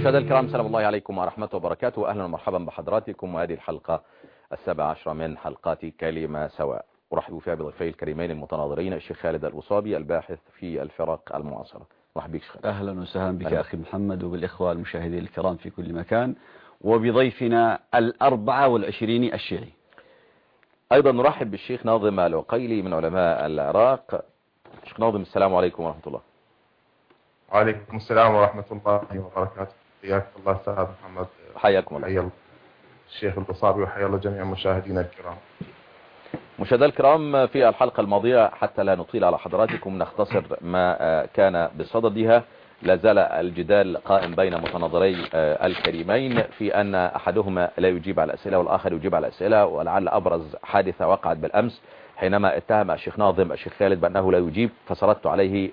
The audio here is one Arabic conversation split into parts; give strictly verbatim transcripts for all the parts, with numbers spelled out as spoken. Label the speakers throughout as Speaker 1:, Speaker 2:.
Speaker 1: مشاهدينا الكرام، سلام الله عليكم ورحمة وبركاته. أهلا ومرحبا بحضراتكم، وهذه الحلقة السابعة عشرة من حلقات كلمة سواء. أرحب فيها بضيفي الكريمين المتناظرين، الشيخ خالد الوصابي الباحث في الفرق المعاصرة. مرحبا بك شيخ.
Speaker 2: أهلا وسهلا بك أخي محمد وبالإخوة المشاهدين الكرام في كل مكان، وبضيفنا الأربعة والعشرين الشيعي.
Speaker 1: أيضا نرحب بالشيخ ناظم العقيلي من علماء العراق. شيخ ناظم، السلام عليكم ورحمة الله.
Speaker 3: وعليكم السلام ورحمة الله وبركاته. حياك الله أستاذ محمد.
Speaker 1: حياكم الله.
Speaker 3: حيا الشيخ الوصابي وحيا الله جميع مشاهدينا الكرام.
Speaker 1: مشاهدينا الكرام، في الحلقة الماضية حتى لا نطيل على حضراتكم نختصر ما كان بصددها. لا زال الجدال قائم بين متناظري الكريمين في أن أحدهما لا يجيب على الأسئلة والآخر يجيب على الأسئلة، ولعل أبرز حادثة وقعت بالأمس حينما اتهم الشيخ ناظم الشيخ خالد بأنه لا يجيب، فسردت عليه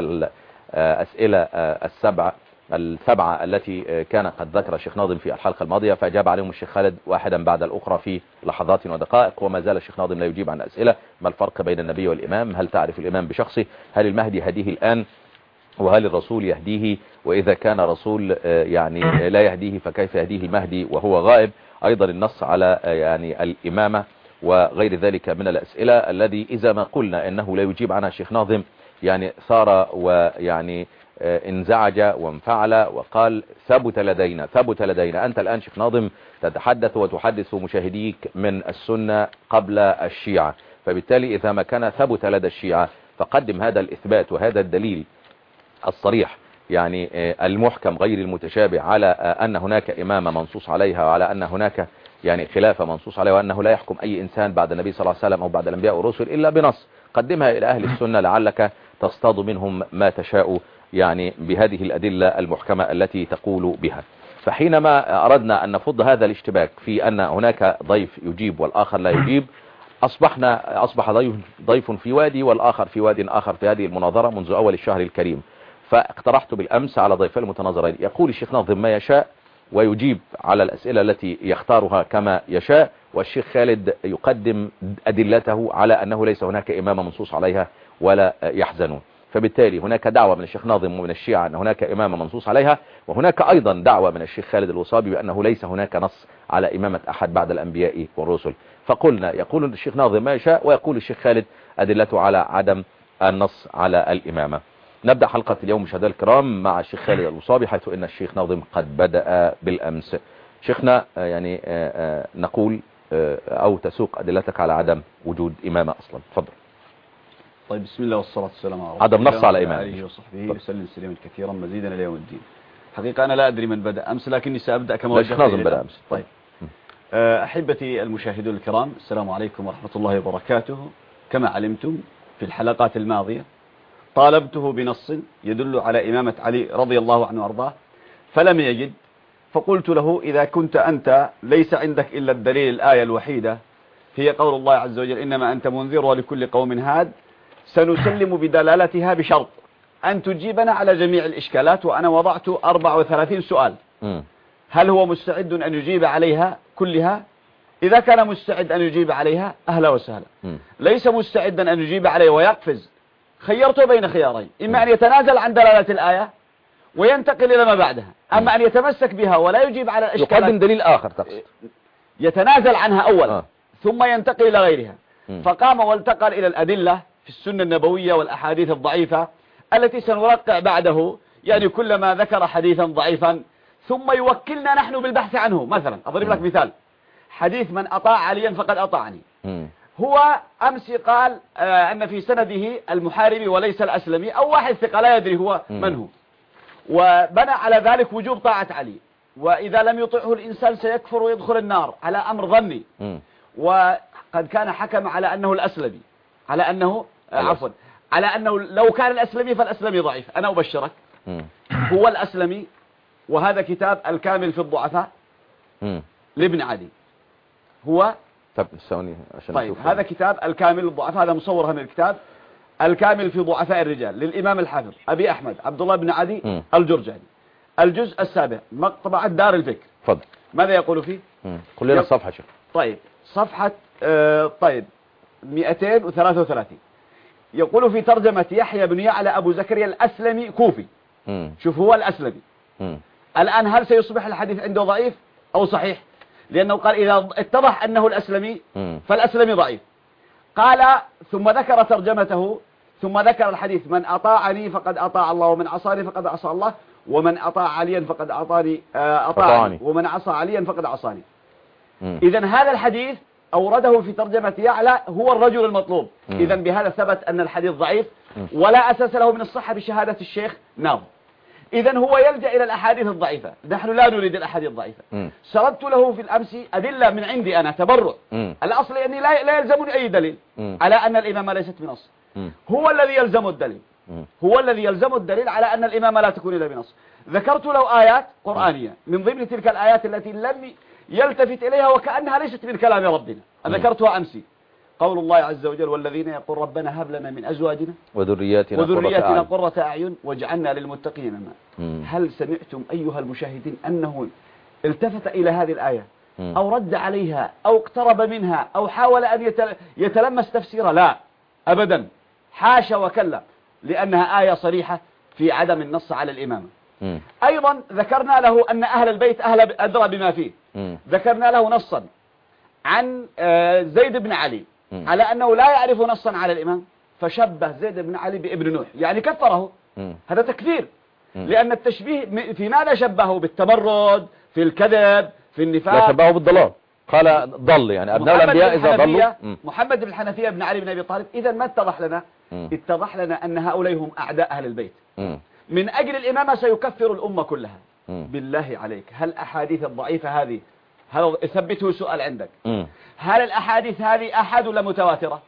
Speaker 1: الأسئلة السبع السبعة التي كان قد ذكر الشيخ ناظم في الحلقة الماضية، فأجاب عليهم الشيخ خالد واحدا بعد الأخرى في لحظات ودقائق، وما زال الشيخ ناظم لا يجيب عن الأسئلة. ما الفرق بين النبي والإمام؟ هل تعرف الإمام بشخصه؟ هل المهدي هديه الآن؟ وهل الرسول يهديه؟ وإذا كان رسول يعني لا يهديه فكيف يهديه المهدي وهو غائب؟ أيضا النص على يعني الإمامة وغير ذلك من الأسئلة الذي إذا ما قلنا أنه لا يجيب عنها الشيخ ناظم يعني ثار ويعني انزعج وانفعل وقال ثبت لدينا ثبت لدينا. أنت الآن شيخ ناظم تتحدث وتحدث مشاهديك من السنة قبل الشيعة، فبالتالي إذا ما كان ثبت لدى الشيعة فقدم هذا الإثبات وهذا الدليل الصريح يعني المحكم غير المتشابه على أن هناك إمامة منصوص عليها، وعلى أن هناك يعني خلافة منصوص عليها، وأنه لا يحكم أي إنسان بعد النبي صلى الله عليه وسلم أو بعد الأنبياء والرسل إلا بنص. قدمها إلى أهل السنة لعلك تصطاد منهم ما تشاء يعني بهذه الأدلة المحكمة التي تقول بها. فحينما أردنا أن نفض هذا الاشتباك في أن هناك ضيف يجيب والآخر لا يجيب، أصبحنا أصبح ضيف في وادي والآخر في واد آخر في هذه المناظرة منذ أول الشهر الكريم. فاقترحت بالأمس على ضيفي المتناظرين يقول الشيخ ناظم ما يشاء ويجيب على الأسئلة التي يختارها كما يشاء، والشيخ خالد يقدم أدلته على أنه ليس هناك إمامة منصوص عليها ولا يحزنون. فبالتالي هناك دعوة من الشيخ ناظم ومن الشيعة أن هناك إمامة منصوص عليها، وهناك أيضا دعوة من الشيخ خالد الوصابي بأنه ليس هناك نص على إمامة أحد بعد الأنبياء والرسل. فقلنا يقول الشيخ ناظم ما يشاء ويقول الشيخ خالد أدلته على عدم النص على الإمامة. نبدأ حلقة اليوم مشاهدينا الكرام مع الشيخ خالد الوصابي، حيث إن الشيخ ناظم قد بدأ بالأمس. شيخنا يعني نقول أو تسوق أدلتك على عدم وجود إمامة أصلا. تفضل.
Speaker 2: طيب، بسم الله والصلاة والسلام على رسول
Speaker 1: عدم نص على إمامة
Speaker 2: آله وصحبه وسلم سليما كثيرا مزيدا إلى يوم الدين. حقيقة أنا لا أدري من بدأ أمس، لكني سأبدأ كما
Speaker 1: الشيخ ناظم بدأ أمس.
Speaker 2: طيب، أحبتي المشاهدون الكرام، السلام عليكم ورحمة الله وبركاته. كما علمتم في الحلقات الماضية طالبته بنص يدل على إمامة علي رضي الله عنه وارضاه فلم يجد، فقلت له إذا كنت أنت ليس عندك إلا الدليل الآية الوحيدة هي قول الله عز وجل إنما أنت منذر ولكل قوم هاد، سنسلم بدلالتها بشرط أن تجيبنا على جميع الإشكالات، وأنا وضعت أربعة وثلاثين سؤال. هل هو مستعد أن يجيب عليها كلها؟ إذا كان مستعد أن يجيب عليها أهلا وسهلا. ليس مستعدا أن يجيب عليها ويقفز، خيرته بين خيارين: إما أن يتنازل عن دلالة الآية وينتقل إلى ما بعدها، أما أن يتمسك بها ولا يجيب على الإشكالات،
Speaker 1: يقدم دليل آخر تقصد،
Speaker 2: يتنازل عنها أولا آه. ثم ينتقل إلى غيرها.
Speaker 1: م.
Speaker 2: فقام والتقل إلى الأدلة في السنة النبوية والأحاديث الضعيفة التي سنرقع بعده، يعني كلما ذكر حديثا ضعيفا ثم يوكلنا نحن بالبحث عنه. مثلا أضرب لك مثال: حديث من أطاع عليا فقد أطاعني. م. هو أمس قال آه أن في سنده المحاربي وليس الأسلمي، أو واحد ثقة لا يدري هو م. من هو، وبنى على ذلك وجوب طاعة علي، وإذا لم يطعه الإنسان سيكفر ويدخل النار على أمر ظني. م. وقد كان حكم على أنه الأسلمي، على أنه آه عفوا على أنه لو كان الأسلمي فالأسلمي ضعيف. أنا أبشرك م. هو الأسلمي، وهذا كتاب الكامل في الضعفاء م. لابن عدي. هو
Speaker 1: طيب سوني عشان
Speaker 2: طيب هذا كتاب الكامل للضعفاء، هذا مصور هنا الكتاب الكامل في ضعفاء الرجال للإمام الحافظ أبي أحمد عبد الله بن عدي م. الجرجاني، الجزء السابع، مطبعة دار الفكر.
Speaker 1: تفضل.
Speaker 2: ماذا يقول فيه؟
Speaker 1: قل لنا الصفحة شيخ.
Speaker 2: طيب صفحة آه طيب مئتين وثلاثة وثلاثين يقول في ترجمة يحيى بن يعلى أبو زكريا الأسلمي كوفي. م. شوف هو الأسلمي. م. الآن هل سيصبح الحديث عنده ضعيف أو صحيح؟ لأنه قال إذا اتضح أنه الأسلمي فالأسلمي ضعيف. قال ثم ذكر ترجمته، ثم ذكر الحديث: من أطاعني فقد أطاع الله، ومن عصاني فقد عصى الله، ومن أطاع عليا فقد أطاني أطاعني، ومن عصى عليا فقد عصاني. إذن هذا الحديث أورده في ترجمة يعلى هو الرجل المطلوب. إذن بهذا ثبت أن الحديث ضعيف ولا أساس له من الصحة بشهادة الشيخ ناظم. إذن هو يلجأ إلى الأحاديث الضعيفة. نحن لا نريد الأحاديث الضعيفة. سردت له في الأمس أدلة من عندي أنا تبرع. الأصل أني لا لا يلزمني أي دليل على أن الإمامة ليست بنص. هو الذي يلزم الدليل. هو الذي يلزم الدليل على أن الإمامة لا تكون إلا بنص. ذكرت له آيات قرآنية من ضمن تلك الآيات التي لم يلتفت إليها وكأنها ليست من كلام ربنا. ذكرتها أمسي: قول الله عز وجل: والذين يقول ربنا هب لنا من أزواجنا
Speaker 1: وذرياتنا,
Speaker 2: وذرياتنا قرة أعين واجعلنا للمتقين إماما. هل سمعتم أيها المشاهدين أنه التفت إلى هذه الآية أو رد عليها أو اقترب منها أو حاول أن يتلمس تفسيرها؟ لا أبدا، حاشا وكلا، لأنها آية صريحة في عدم النص على الإمامة. أيضا ذكرنا له أن أهل البيت أهل أدرى بما فيه. ذكرنا له نصا عن زيد بن علي على أنه لا يعرف نصا على الإمام، فشبه زيد بن علي بابن نوح، يعني كفره. هذا تكفير، لأن التشبيه في ماذا شبهه؟ بالتمرد، في الكذب، في النفاق.
Speaker 1: لا، شبهه بالضلال. قال ضل، يعني أبناء الأنبياء إذا ضلوا.
Speaker 2: محمد بن الحنفية بن علي بن أبي طالب. إذا ما اتضح لنا؟ اتضح لنا أن هؤلاء هم أعداء أهل البيت. من أجل الإمامة سيكفر الأمة كلها. بالله عليك، هل الأحاديث الضعيفة هذه، هل ثبته سؤال عندك، هل الأحاديث هذه أحد ولا متواترة؟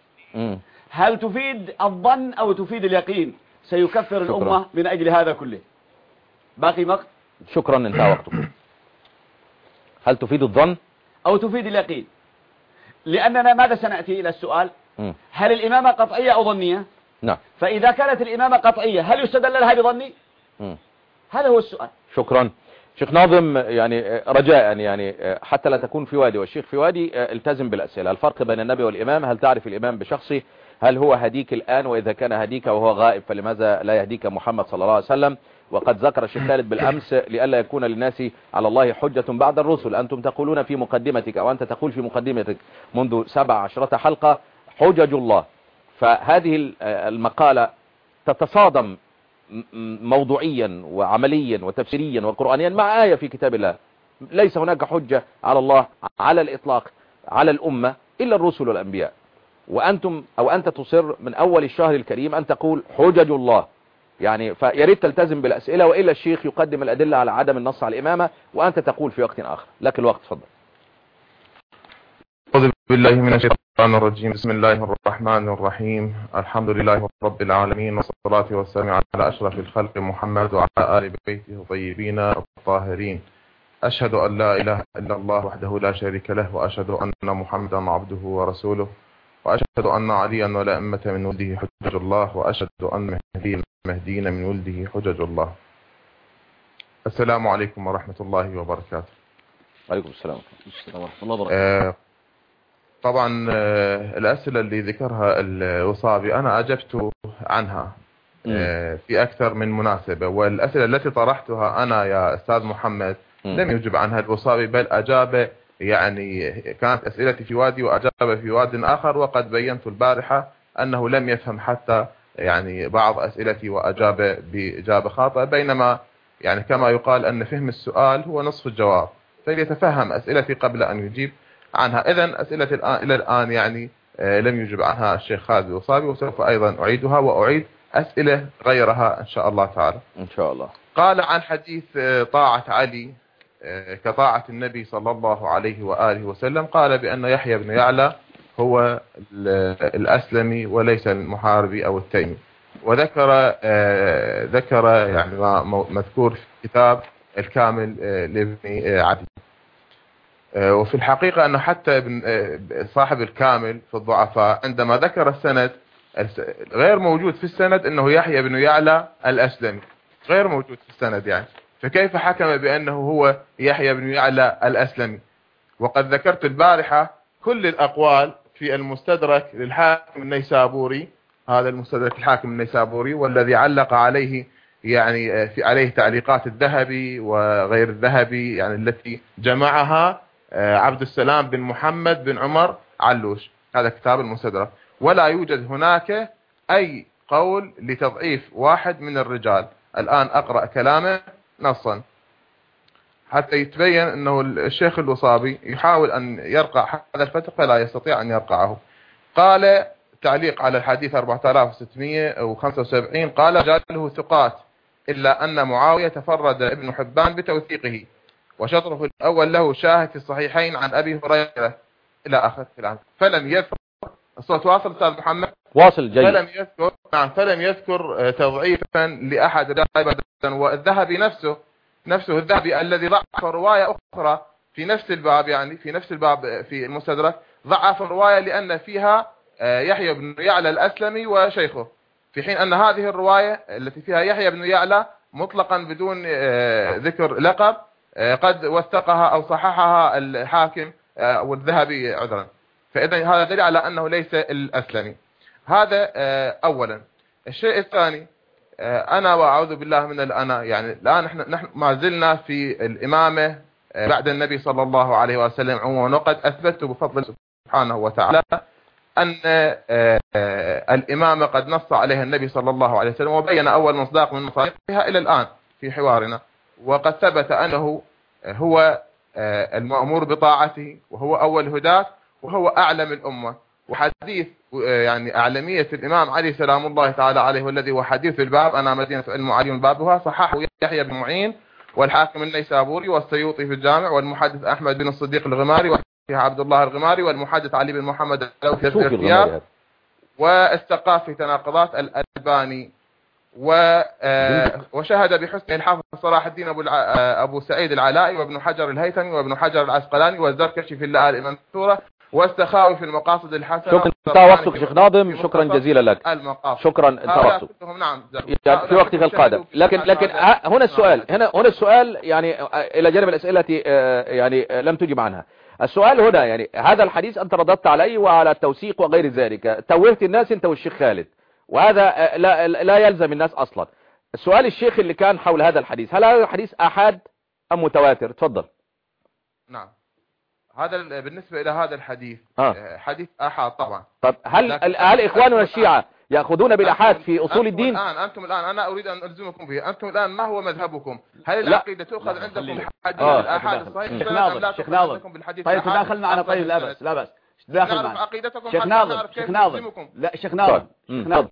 Speaker 2: هل تفيد الظن أو تفيد اليقين؟ سيكفر شكرا. الأمة من أجل هذا كله. باقي وقت؟
Speaker 1: شكرا، انتهى وقتك. هل تفيد الظن
Speaker 2: أو تفيد اليقين؟ لأننا ماذا سنأتي إلى السؤال؟ هل الإمامة قطعية أو ظنية؟
Speaker 1: نعم.
Speaker 2: فإذا كانت الإمامة قطعية هل يستدل لها بظني؟ هذا هو السؤال.
Speaker 1: شكرا شيخ ناظم. يعني رجاء يعني حتى لا تكون في وادي والشيخ في وادي، التزم بالأسئلة. الفرق بين النبي والإمام: هل تعرف الإمام بشخصه؟ هل هو هديك الآن؟ وإذا كان هديك وهو غائب فلماذا لا يهديك محمد صلى الله عليه وسلم؟ وقد ذكر الشيخ خالد بالأمس: لئلا يكون للناس على الله حجة بعد الرسل. أنتم تقولون في مقدمتك، أو أنت تقول في مقدمتك منذ سبع عشرة حلقة: حجج الله. فهذه المقالة تتصادم موضوعيا وعمليا وتفسيريا وقرآنيا مع آية في كتاب الله. ليس هناك حجة على الله على الإطلاق على الأمة إلا الرسل والأنبياء. وأنتم أو أنت تصر من أول الشهر الكريم أن تقول حجج الله، يعني فياريت تلتزم بالأسئلة، وإلا الشيخ يقدم الأدلة على عدم النص على الإمامة وأنت تقول في وقت آخر. لك الوقت، تفضل.
Speaker 3: أعوذ بالله من الشيطان الرجيم. بسم الله الرحمن الرحيم. الحمد لله رب العالمين، والصلاة والسلام على أشرف الخلق محمد وعلى آل بيته الطيبين الطاهرين. أشهد أن لا إله إلا الله وحده لا شريك له، وأشهد أن محمدا عبده ورسوله، وأشهد أن عليا والأئمة من ولده حجج الله، وأشهد أن مهدي المهديين من ولده حجج الله. السلام عليكم ورحمة الله وبركاته.
Speaker 1: وعليكم السلام
Speaker 2: ورحمة الله وبركاته.
Speaker 3: طبعا الأسئلة اللي ذكرها الوصابي أنا أجبت عنها في أكثر من مناسبة، والأسئلة التي طرحتها أنا يا أستاذ محمد لم يجب عنها الوصابي، بل أجاب، يعني كانت أسئلتي في وادي وأجاب في واد آخر، وقد بينت البارحة أنه لم يفهم حتى يعني بعض أسئلتي وأجاب بإجابة خاطئة، بينما يعني كما يقال أن فهم السؤال هو نصف الجواب، فليتفهم أسئلتي قبل أن يجيب عنها. إذن أسئلة الآن إلى الآن يعني لم يجب عنها الشيخ خالد الوصابي، وسوف أيضا أعيدها وأعيد أسئلة غيرها إن شاء الله تعالى.
Speaker 1: إن شاء الله.
Speaker 3: قال عن حديث طاعة علي كطاعة النبي صلى الله عليه وآله وسلم، قال بأن يحيى بن يعلى هو الأسلمي وليس المحاربي أو التيمي، وذكر ذكر يعني مذكور في كتاب الكامل لابن عدي. وفي الحقيقة أنه حتى ابن صاحب الكامل في الضعفاء عندما ذكر السند غير موجود في السند أنه يحيى بن يعلى الأسلمي، غير موجود في السند يعني، فكيف حكم بأنه هو يحيى بن يعلى الأسلمي؟ وقد ذكرت البارحة كل الأقوال في المستدرك للحاكم النيسابوري، هذا المستدرك الحاكم النيسابوري والذي علق عليه يعني في عليه تعليقات الذهبي وغير الذهبي، يعني التي جمعها عبد السلام بن محمد بن عمر علوش، هذا كتاب المستدرك. ولا يوجد هناك أي قول لتضعيف واحد من الرجال. الآن أقرأ كلامه نصا حتى يتبين أنه الشيخ الوصابي يحاول أن يرقع هذا الفتق فلا يستطيع أن يرقعه. قال تعليق على الحديث أربعة آلاف وستمئة وخمسة وسبعين، قال رجاله ثقات إلا أن معاوية تفرد ابن حبان بتوثيقه، وشطره الأول له شاهد في الصحيحين عن أبي هريرة إلى آخر الكلام. فلم يذكر الصوت واصل أستاذ محمد؟
Speaker 1: واصل جيد.
Speaker 3: فلم يذكر نعم فلم يذكر تضعيفا لأحد رجال. والذهبي نفسه نفسه الذهبي الذي ضعف رواية أخرى في نفس الباب، يعني في نفس الباب في المستدرك، ضعف الرواية لأن فيها يحيى بن يعلى الأسلمي وشيخه، في حين أن هذه الرواية التي فيها يحيى بن يعلى مطلقا بدون ذكر لقب قد وثقها أو صححها الحاكم والذهبي عذرا. فإذا هذا دليل على أنه ليس الأسلمي. هذا أولا. الشيء الثاني، أنا وأعوذ بالله من الأنا، يعني الآن نحن نحن ما زلنا في الإمامة بعد النبي صلى الله عليه وسلم عموما، وقد أثبت بفضل سبحانه وتعالى أن الإمامة قد نص عليها النبي صلى الله عليه وسلم وبين أول مصداق من مصادقها إلى الآن في حوارنا، وقد ثبت أنه هو المأمور بطاعته وهو أول هداة وهو أعلم الأمة. وحديث يعني أعلمية الإمام علي سلام الله تعالى عليه والذي هو حديث الباب، أنا مدينة علم علي بابها، صححه يحيى بن معين والحاكم النيسابوري والسيوطي في الجامع، والمحدث أحمد بن الصديق الغماري وفيها عبد الله الغماري، والمحدث علي بن محمد الثياب، والثقافي تناقضات الألباني، وشهد بحسن الحافظ صلاح الدين أبو, أبو سعيد العلائي وابن حجر الهيثمي وابن حجر العسقلاني والزركشي في اللآل المنثورة والسخاوي في المقاصد الحسنة.
Speaker 1: شكرا، انتهى وقتك شيخ ناظم، شكرا جزيلا لك.
Speaker 3: المقاصد.
Speaker 1: شكرا، انتهى وقتك.
Speaker 3: نعم
Speaker 1: في وقتك القادم. لكن لكن هنا السؤال هنا هنا السؤال يعني الى جانب الاسئله التي يعني لم تجب عنها. السؤال هنا يعني هذا الحديث انت رددت عليه وعلى التوثيق وغير ذلك، توهت الناس انت والشيخ خالد، وهذا لا لا يلزم الناس اصلا. السؤال الشيخ اللي كان حول هذا الحديث، هل هذا الحديث احاد ام متواتر؟ تفضل.
Speaker 3: نعم، هذا بالنسبة إلى هذا الحديث
Speaker 1: آه.
Speaker 3: حديث أحد طبعا.
Speaker 1: طب هل هل إخواننا الشيعة يأخذون بالأحاد في أصول الدين؟
Speaker 3: الآن أنتم الآن أنا أريد أن ألزمكم به، أنتم الآن ما هو مذهبكم؟ هل العقيدة تؤخذ عندكم حديث الآحاد الصحيح؟
Speaker 2: شيخ ناظر شيخ ناظر طيب تداخل معنا، طيب لا بأس لا بأس تداخل معنا. شيخ ناظر شيخ ناظر لا شيخ ناظر شيخ ناظر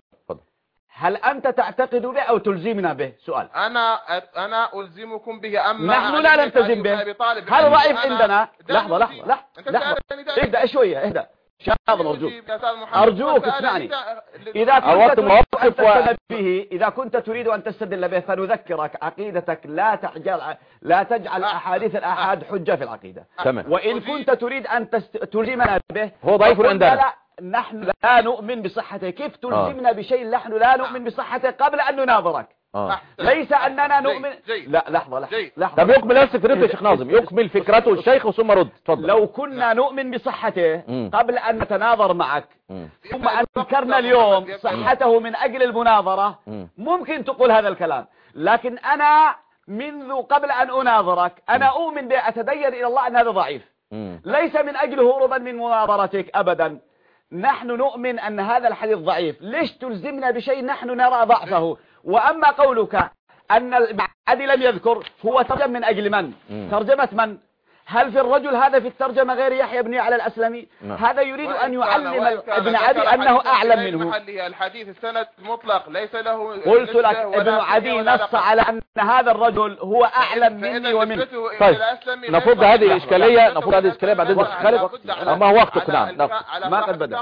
Speaker 2: هل أنت تعتقد به أو تلزمنا به؟ سؤال.
Speaker 3: أنا أنا ألزمكم به، أما
Speaker 2: نحن لا نلتزم به. هل ضعيف عندنا؟ لحظة لحظة لحظة لحظة اهدأ شوية اهدأ. شيخ ناظر أرجوك أرجوك اسمعني. إذا كنت تستدل به إذا كنت تريد أن تستدل به فنذكرك عقيدتك لا تجعل لا تجعل أحاديث الآحاد حجة في العقيدة. وإن كنت تريد أن تلزمنا به
Speaker 1: هو ضعيف عندنا.
Speaker 2: نحن لا نؤمن بصحته. كيف تلزمنا آه. بشيء نحن لا نؤمن بصحته قبل أن نناظرك؟ آه. ليس أننا نؤمن. لا لحظة لحظة لحظة.
Speaker 1: طب يكمل نفس فكرته يا شيخ ناظم، يكمل فكرته الشيخ ثم رد. تفضل.
Speaker 2: لو كنا نؤمن بصحته قبل أن نتناظر معك ثم أنكرنا اليوم صحته من أجل المناظرة ممكن تقول هذا الكلام، لكن أنا منذ قبل أن أناظرك أنا أؤمن بأتدين إلى الله أن هذا ضعيف، ليس من أجل هروبا من مناظرتك أبدا. نحن نؤمن أن هذا الحديث ضعيف، ليش تلزمنا بشيء نحن نرى ضعفه؟ وأما قولك أن المعدي لم يذكر، هو ترجم من أجل من؟ مم. ترجمة من؟ هل في الرجل هذا في الترجمة غير يحيى بن يعلى الأسلمي؟ مم. هذا يريد أن يعلم ابن عدي أنه أعلم منه.
Speaker 3: الحديث السند مطلق ليس له.
Speaker 2: قلت لك ابن عدي نص على أن هذا الرجل هو أعلم مني ومن.
Speaker 1: طيب نفض هذه الإشكالية، نفض هذه الإشكالية بعد ذلك خالد. أما هو وقتك نعم
Speaker 3: ما قد بدأ.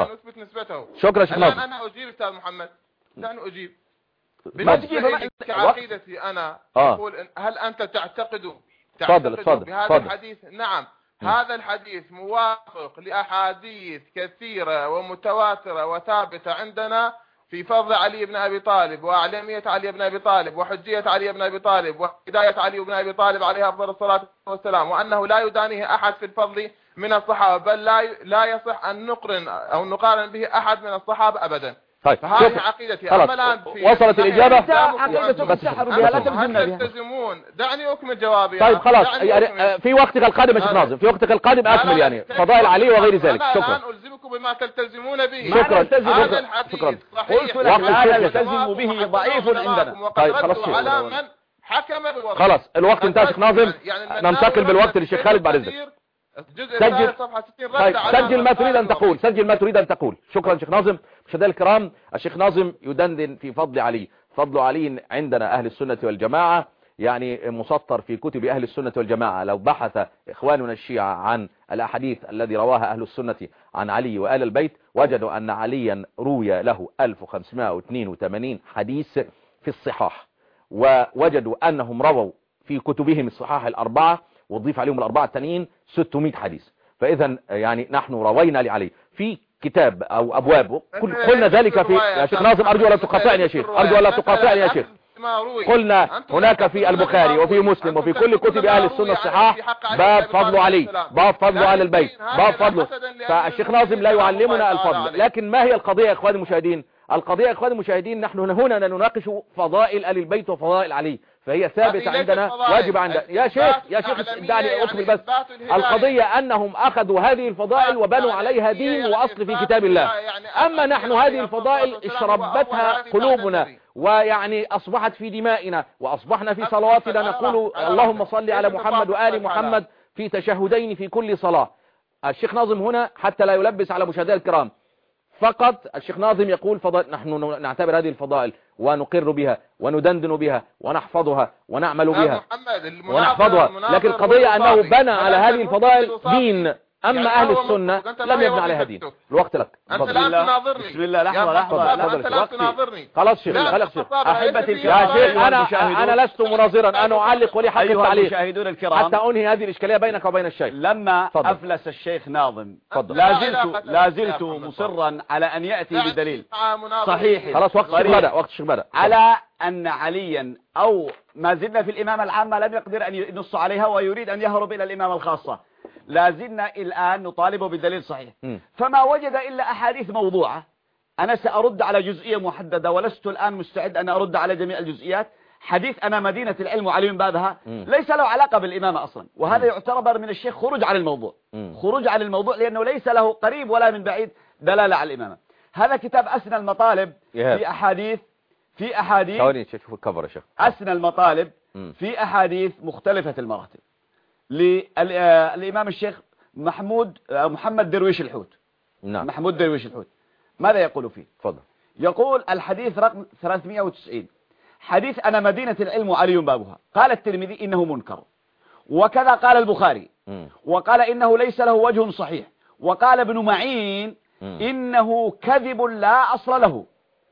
Speaker 1: شكرا شيخ ناظر.
Speaker 3: أنا أجيب أستاذ محمد، نحن أجيب. بالنسبة كعقيدتي أنا أقول هل أنت تعتقد تعتقد بهذا الحديث؟ نعم، هذا الحديث موافق لأحاديث كثيرة ومتواترة وثابتة عندنا في فضل علي بن أبي طالب وأعلمية علي بن أبي طالب وحجية علي بن أبي طالب وهداية علي بن أبي طالب عليه أفضل الصلاة والسلام، وأنه لا يدانيه أحد في الفضل من الصحابة، بل لا لا يصح أن نقرن أو نقارن به أحد من الصحابة أبدا.
Speaker 1: طيب
Speaker 3: فهذه عقيدتي.
Speaker 1: خلاص.
Speaker 3: أما الآن
Speaker 1: وصلت الإجابة.
Speaker 2: عقيدتك السحر بها لا تلزمنا بها.
Speaker 3: تلتزمون. دعني أكمل جوابي.
Speaker 1: طيب خلاص يعني في وقتك القادم يا شيخ ناظم، في وقتك القادم أكمل يعني فضائل علي وغير ذلك. شكرا.
Speaker 3: أنا الآن ألزمكم بما تلتزمون به.
Speaker 1: شكرا.
Speaker 3: هذا الحديث
Speaker 1: شكرا.
Speaker 2: قلت لك لا نلتزم به، ضعيف عندنا.
Speaker 3: طيب خلاص على من حكم بالوضع.
Speaker 1: خلاص الوقت انتهى شيخ ناظم، ننتقل بالوقت للشيخ خالد بعد اذنك. سجل. طيب سجل ما تريد ان تقول، سجل ما تريد ان تقول. شكرا شيخ ناظم. مشاهدينا الكرام، الشيخ ناظم يدندن في فضل علي. فضل علي عندنا اهل السنة والجماعة يعني مسطر في كتب اهل السنة والجماعة. لو بحث اخواننا الشيعة عن الاحاديث الذي رواها اهل السنة عن علي وآل البيت وجدوا ان عليا روي له ألف وخمسمائة واثنين وثمانين حديث في الصحاح، ووجدوا انهم رووا في كتبهم الصحاح الاربعة وضيف عليهم الاربعة التانيين ستمائة حديث. فاذا يعني نحن روينا لعلي في كتاب او ابواب، قلنا ذلك في يا شيخ ناظم، ارجو ولا تقاطعني يا شيخ، ارجو ولا تقاطعني يا شيخ. قلنا هناك في البخاري وفي مسلم وفي كل كتب اهل السنة الصحاح باب فضل علي، باب فضل آل البيت، باب فضله. فالشيخ ناظم لا يعلمنا الفضل. لكن ما هي القضية يا اخواني المشاهدين؟ القضية يا اخواني المشاهدين نحن هنا نناقش فضائل آل البيت وفضائل علي، فهي ثابتة عندنا واجب عندنا. يا شيخ يا شيخ دعني اكمل بس. القضية انهم اخذوا هذه الفضائل وبنوا عليها دين واصل في كتاب الله. اما نحن هذه الفضائل اشربتها قلوبنا ويعني اصبحت في دمائنا، واصبحنا في صلواتنا نقول اللهم صل على محمد وآل محمد في تشهدين في كل صلاة. الشيخ ناظم هنا حتى لا يلبس على مشاهدينا الكرام فقط، الشيخ ناظم يقول فضائل، نحن نعتبر هذه الفضائل ونقر بها وندندن بها ونحفظها ونعمل بها ونحفظها، لكن القضية أنه بنى على هذه الفضائل دين. أما أهل السنة لم يبنى عليها دين. الوقت لك.
Speaker 3: أنت الآن تناظرني.
Speaker 2: بسم الله لحظة لحظة
Speaker 3: أنت الآن تناظرني.
Speaker 1: خلاص شيخ خلاص شيخ.
Speaker 2: أحبتي
Speaker 1: يا شيخ أنا أنا لست مناظرا، أنا أعلق ولي حق
Speaker 2: أيها
Speaker 1: التعليق
Speaker 2: المشاهدون الكرام
Speaker 1: حتى أنهي هذه الإشكالية بينك وبين الشيخ.
Speaker 2: لما
Speaker 1: فضل.
Speaker 2: أفلس الشيخ ناظم
Speaker 1: فضل.
Speaker 2: لا زلت لا زلت مصرا على أن يأتي بدليل صحيح
Speaker 1: خلاص وقت الشيخ بدأ، وقت الشيخ بدأ
Speaker 2: على أن عليا أو ما زلنا في الإمامة العامة لم يقدر أن ينص عليها ويريد أن يهرب إلى الإمامة الخاصة. لا زلنا الآن نطالبه بالدليل صحيح. م. فما وجد إلا أحاديث موضوعة. أنا سأرد على جزئية محددة ولست الآن مستعد أن أرد على جميع الجزئيات. حديث أنا مدينة العلم وعلي بابها م. ليس له علاقة بالإمامة أصلا، وهذا م. يعتبر من الشيخ خروج عن الموضوع. م. خروج عن الموضوع لأنه ليس له قريب ولا من بعيد دلالة على الإمامة. هذا كتاب أسنى المطالب في أحاديث في أحاديث
Speaker 1: ثواني شوف الكفر يا شيخ.
Speaker 2: أسنى المطالب م. في أحاديث مختلفة المراتب للإمام الشيخ محمود محمد درويش الحوت. نعم. محمود درويش الحوت ماذا يقول فيه؟
Speaker 1: تفضل.
Speaker 2: يقول الحديث رقم ثلاثمائة وتسعين حديث أنا مدينة العلم وعلي بابها. قال الترمذي إنه منكر، وكذا قال البخاري م. وقال إنه ليس له وجه صحيح، وقال ابن معين م. إنه كذب لا أصل له،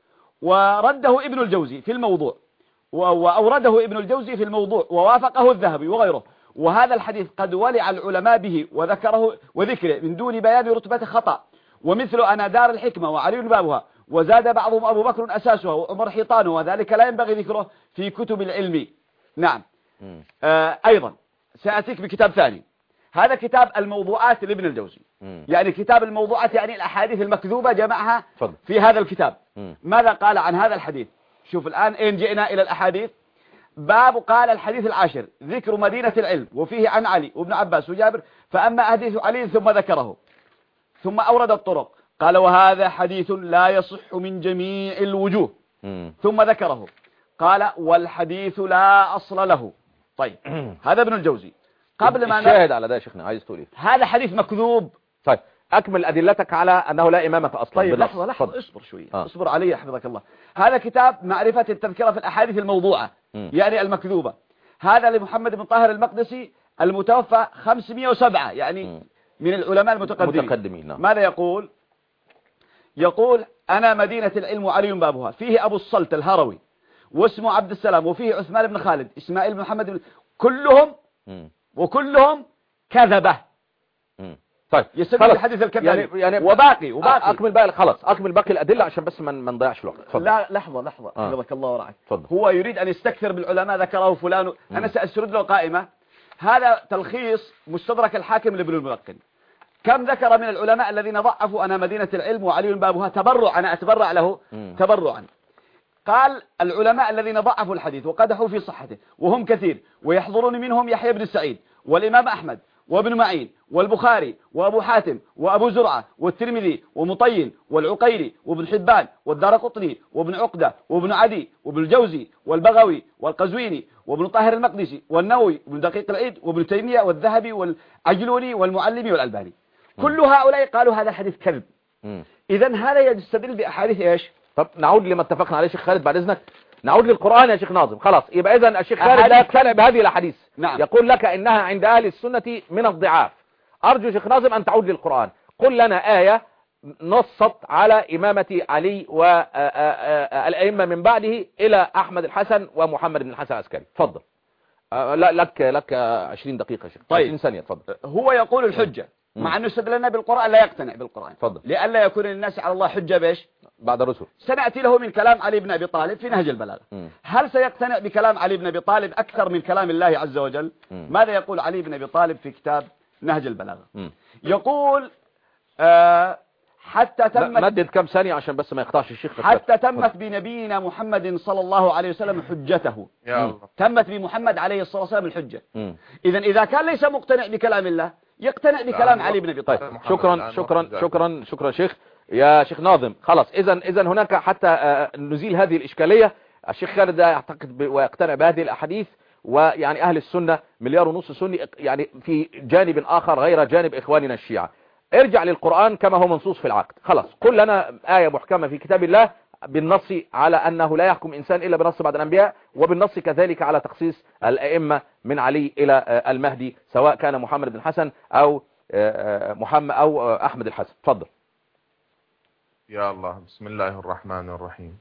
Speaker 2: ورده ابن الجوزي في الموضوع وأورده ابن الجوزي في الموضوع ووافقه الذهبي وغيره. وهذا الحديث قد ولع العلماء به وذكره وذكره من دون بيان رتبة خطأ، ومثل أنا دار الحكمة وعلي بابها، وزاد بعضهم أبو بكر أساسها وعمر حيطانه، وذلك لا ينبغي ذكره في كتب العلم. نعم. آه أيضا سأتيك بكتاب ثاني، هذا كتاب الموضوعات لابن الجوزي. م. يعني كتاب الموضوعات يعني الأحاديث المكذوبة جمعها فضل. في هذا الكتاب. م. ماذا قال عن هذا الحديث؟ شوف الآن إن جئنا إلى الأحاديث. باب قال الحديث العاشر ذكر مدينة العلم وفيه عن علي وابن عباس وجابر، فأما حديث علي ثم ذكره ثم أورد الطرق قال وهذا حديث لا يصح من جميع الوجوه م. ثم ذكره قال والحديث لا أصل له. طيب هذا ابن الجوزي. قبل ما
Speaker 1: الشاهد على ده يا شيخنا عايز تقول ايه؟
Speaker 2: هذا حديث مكذوب.
Speaker 1: طيب أكمل أدلتك على أنه لا إمامة أصلا.
Speaker 2: طيب لحظة لحظة اصبر شوية آه. اصبر علي حفظك الله. هذا كتاب معرفة التذكرة في الأحاديث الموضوعة م. يعني المكذوبة. هذا لمحمد بن طاهر المقدسي المتوفى خمسمائة وسبعة يعني م. من العلماء المتقدمين.
Speaker 1: متقدمين.
Speaker 2: ماذا يقول؟ يقول أنا مدينة العلم وعلي بابها، فيه أبو الصلت الهروي واسمه عبد السلام، وفيه عثمان بن خالد إسماعيل بن محمد بن كلهم م. وكلهم كذبة. م.
Speaker 1: طيب
Speaker 2: يسمى الحديث الكذب يعني, يعني وباقي وباقي
Speaker 1: اكمل بقى خلاص اكمل باقي الادله عشان بس ما ما نضيعش الوقت.
Speaker 2: اتفضل. لا لحظه لحظه حفظك آه. الله ورعاك. هو يريد ان يستكثر بالعلماء ذكره فلان م. انا ساسرد له قائمه. هذا تلخيص مستدرك الحاكم لابن الملقن. كم ذكر من العلماء الذين ضعفوا أنا مدينة العلم وعلي بابها تبرع، أنا أتبرع له تبرعا. قال العلماء الذين ضعفوا الحديث وقدحوا في صحته وهم كثير، ويحضرون منهم يحيى بن سعيد والإمام أحمد وابن معين والبخاري وأبو حاتم وأبو زرعة والترمذي ومطين والعقيلي وابن حبان والدارقطني وابن عقدة وابن عدي وابن الجوزي والبغوي والقزويني وابن طاهر المقدسي والنووي وابن دقيق العيد وابن تيمية والذهبي والعجلوني والمعلمي والألباني. كل هؤلاء قالوا هذا الحديث كذب. إذن هذا يستدل بأحاديث إيش؟
Speaker 1: طب نعود لما اتفقنا عليه شيخ خالد بعد إذنك، نعود للقرآن يا شيخ ناظم. خلاص يبقى إذن الشيخ خالد لا يقتنع بهذه الأحاديث.
Speaker 2: نعم.
Speaker 1: يقول لك إنها عند أهل السنة من الضعاف. أرجو شيخ ناظم أن تعود للقرآن، قل لنا آية نصت على إمامة علي والأئمة من بعده إلى أحمد الحسن ومحمد بن الحسن العسكري. تفضل. لا لك لك عشرين دقيقة شيخ.
Speaker 2: طيب.
Speaker 1: عشرين ثانية. تفضل.
Speaker 2: هو يقول الحجة مع أنه استدلنا بالقرآن لا يقتنع بالقرآن.
Speaker 1: تفضل.
Speaker 2: لئلا يكون للناس على الله حجة بيش
Speaker 1: بعد الرسل.
Speaker 2: سنأتي له من كلام علي بن أبي طالب في نهج البلاغة. م. هل سيقتنع بكلام علي بن أبي طالب أكثر من كلام الله عز وجل؟ م. ماذا يقول علي بن أبي طالب في كتاب نهج البلاغة؟ م. يقول آه حتى تمت
Speaker 1: مدد كم ثانية عشان بس ما يقطعش الشيخ.
Speaker 2: حتى تمت بنبينا محمد صلى الله عليه وسلم حجته.
Speaker 3: يا الله.
Speaker 2: تمت بمحمد عليه الصلاة والسلام الحجة. إذن إذا كان ليس مقتنع بكلام الله يقتنع بكلام علي بن أبي طالب.
Speaker 1: طيب. شكرا شكرا شكرا شكرا شيخ. يا شيخ ناظم خلاص إذا إذا هناك حتى نزيل هذه الإشكالية. الشيخ خالد يعتقد ويقتنع بهذه الأحاديث، ويعني أهل السنة مليار ونص سني يعني في جانب آخر غير جانب إخواننا الشيعة. ارجع للقرآن كما هو منصوص في العقد. خلاص قل لنا آية محكمة في كتاب الله بالنص على أنه لا يحكم إنسان إلا بنص بعد الأنبياء، وبالنص كذلك على تخصيص الأئمة من علي إلى المهدي سواء كان محمد بن الحسن أو محمد أو أحمد الحسن. تفضل.
Speaker 3: يا الله. بسم الله الرحمن الرحيم.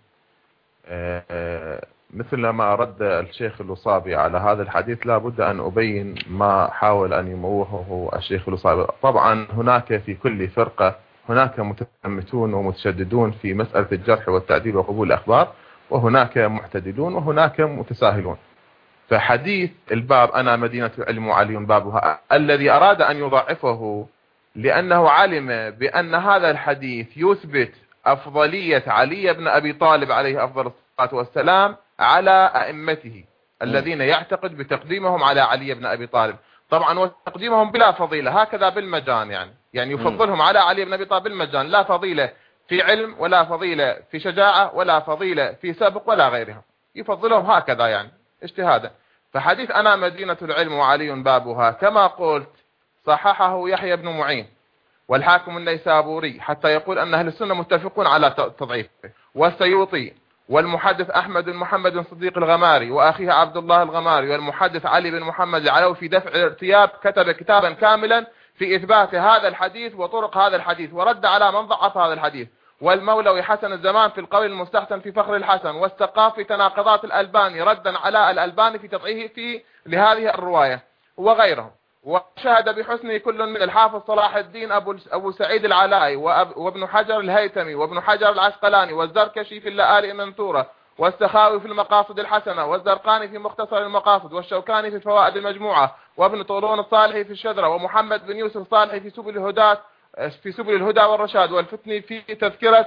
Speaker 3: مثل ما رد الشيخ الوصابي على هذا الحديث لابد أن أبين ما حاول أن يموهه الشيخ الوصابي. طبعا هناك في كل فرقة هناك متشمتون ومتشددون في مسألة الجرح والتعديل وقبول الأخبار، وهناك معتدلون وهناك متساهلون. فحديث الباب أنا مدينة العلم وعلي بابها الذي أراد أن يضعفه لأنه علم بأن هذا الحديث يثبت أفضلية علي بن أبي طالب عليه أفضل الصلاة والسلام على أئمته الذين يعتقد بتقديمهم على علي بن أبي طالب. طبعا وتقديمهم بلا فضيلة هكذا بالمجان، يعني يعني يفضلهم على علي بن أبي طالب بالمجان، لا فضيلة في علم ولا فضيلة في شجاعة ولا فضيلة في سبق ولا غيرها، يفضلهم هكذا يعني اجتهادا. فحديث أنا مدينة العلم وعلي بابها كما قلت صححه يحيى بن معين والحاكم النيسابوري حتى يقول أن أهل السنة متفقون على تضعيفه، والسيوطي والمحدث أحمد بن محمد صديق الغماري وأخيه عبد الله الغماري والمحدث علي بن محمد العلوي في دفع الارتياب كتب كتابا كاملا في إثبات هذا الحديث وطرق هذا الحديث ورد على من ضعف هذا الحديث، والمولوي حسن الزمان في القول المستحسن في فخر الحسن، والسقاف في تناقضات الألباني ردا على الألباني في تضعيفه لهذه الرواية وغيرهم. وشهد بحسنه كل من الحافظ صلاح الدين أبو, أبو سعيد العلائي وابن حجر الهيتمي وابن حجر العسقلاني والزركشي في اللآلئ المنثورة والسخاوي في المقاصد الحسنة والزرقاني في مختصر المقاصد والشوكاني في الفوائد المجموعة وابن طولون الصالحي في الشجرة ومحمد بن يوسف الصالحي في سبل الهدى في سبل الهدى والرشاد والفتني في تذكرة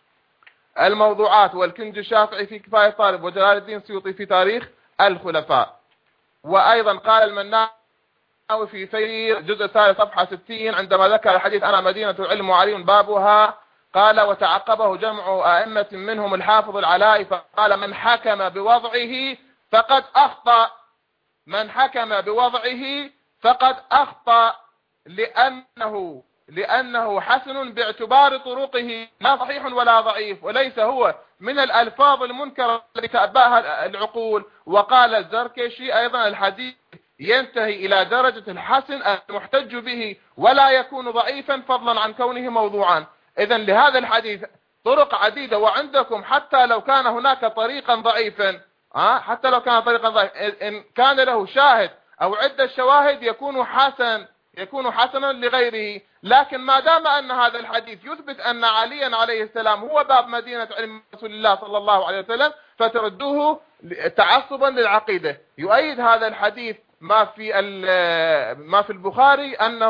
Speaker 3: الموضوعات والكنج الشافعي في كفاية طالب وجلال الدين السيوطي في تاريخ الخلفاء. وأيضا قال المناوي في سير الجزء الثالث صفحة ستين عندما ذكر الحديث أنا مدينة العلم وعلي بابها قال وتعقبه جمع أئمة منهم الحافظ العلائي فقال من حكم بوضعه فقد أخطأ، من حكم بوضعه فقد أخطأ لأنه لأنه حسن باعتبار طرقه لا صحيح ولا ضعيف وليس هو من الألفاظ المنكرة التي تأباها العقول. وقال الزركشي أيضا الحديث ينتهي إلى درجة الحسن المحتج به ولا يكون ضعيفا فضلا عن كونه موضوعا. إذن لهذا الحديث طرق عديدة، وعندكم حتى لو كان هناك طريقا ضعيفا آه حتى لو كان طريقا ضعيفا إن كان له شاهد أو عدة شواهد يكون حسن يكون حسنا لغيره. لكن ما دام أن هذا الحديث يثبت أن عليا عليه السلام هو باب مدينة علم رسول الله صلى الله عليه وسلم فتردوه تعصبا للعقيدة. يؤيد هذا الحديث ما في ما في البخاري أنه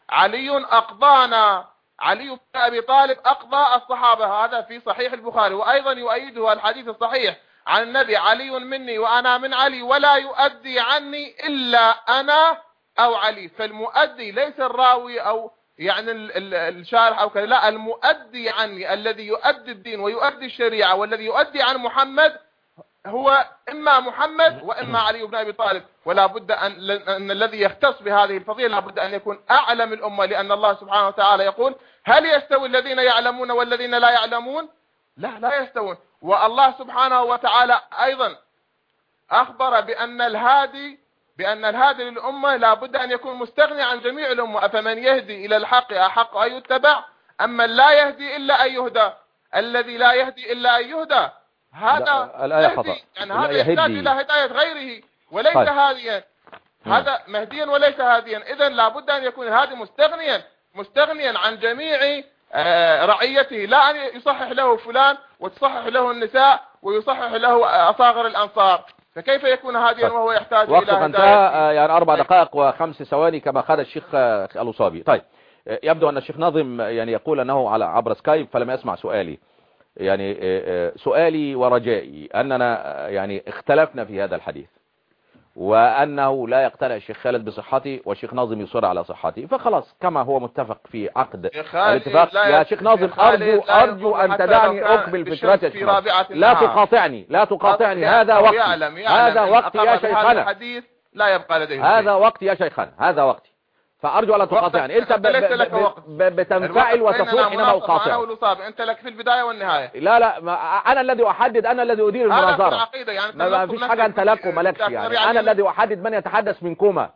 Speaker 3: علي أقضانا، علي بن أبي طالب أقضى الصحابة، هذا في صحيح البخاري. وأيضا يؤيده الحديث الصحيح عن النبي: علي مني وأنا من علي ولا يؤدي عني إلا أنا أو علي. فالمؤدي ليس الراوي أو يعني الشارح أو كذا، لا، المؤدي عني الذي يؤدي الدين ويؤدي الشريعة والذي يؤدي عن محمد هو إما محمد وإما علي بن أبي طالب. ولا بد أن, أن الذي يختص بهذه الفضيلة لا بد أن يكون أعلم الأمة، لأن الله سبحانه وتعالى يقول: هل يستوي الذين يعلمون والذين لا يعلمون؟ لا لا يستوون. والله سبحانه وتعالى أيضا أخبر بأن الهادي بأن الهادي للأمة لا بد أن يكون مستغني عن جميع الأمة. أفمن يهدي إلى الحق أحق أن يتبع أما لا يهدي إلا أن يهدى. الذي لا يهدي إلا أن يهدى هذا
Speaker 1: الآية خطأ،
Speaker 3: يعني هذا يحتاج إلى هداية غيره وليس طيب. هاديا، هذا مهديا وليس هاديا. إذن لا بد أن يكون الهادي مستغنيا مستغنيا عن جميع رعيته، لا أن يصحح له فلان وتصحح له النساء ويصحح له أصاغر الأنصار. فكيف يكون هاديا وهو يحتاج
Speaker 1: وقت
Speaker 3: إلى هداية؟
Speaker 1: انتهى يعني أربع دقائق وخمس ثواني كما قال الشيخ الأصابي. طيب، يبدو أن الشيخ ناظم يعني يقول أنه على عبر سكايب فلم يسمع سؤالي. يعني سؤالي ورجائي أننا يعني اختلفنا في هذا الحديث، وأنه لا يقتنع الشيخ خالد بصحته والشيخ ناظم يصر على صحته، فخلاص كما هو متفق في عقد الاتفاق. يا شيخ ناظم أرجو أرجو أن تدعني أقبل فكرتك، لا تقاطعني لا تقاطعني هذا وقتي، هذا وقتي يا شيخنا،
Speaker 3: لا يبقى لديه
Speaker 1: هذا وقتي يا شيخنا، هذا وقتي، فأرجو ألا تقاطعني. أنت بتنفعل وتقول حينما أقاطع.
Speaker 3: أنت لك في البداية والنهاية.
Speaker 1: لا لا أنا الذي أحدد، أنا الذي أدير المناظرة،
Speaker 3: يعني
Speaker 1: ما فيش حاجة أنت لك وملكش، يعني أنا الذي أحدد من يتحدث منكما.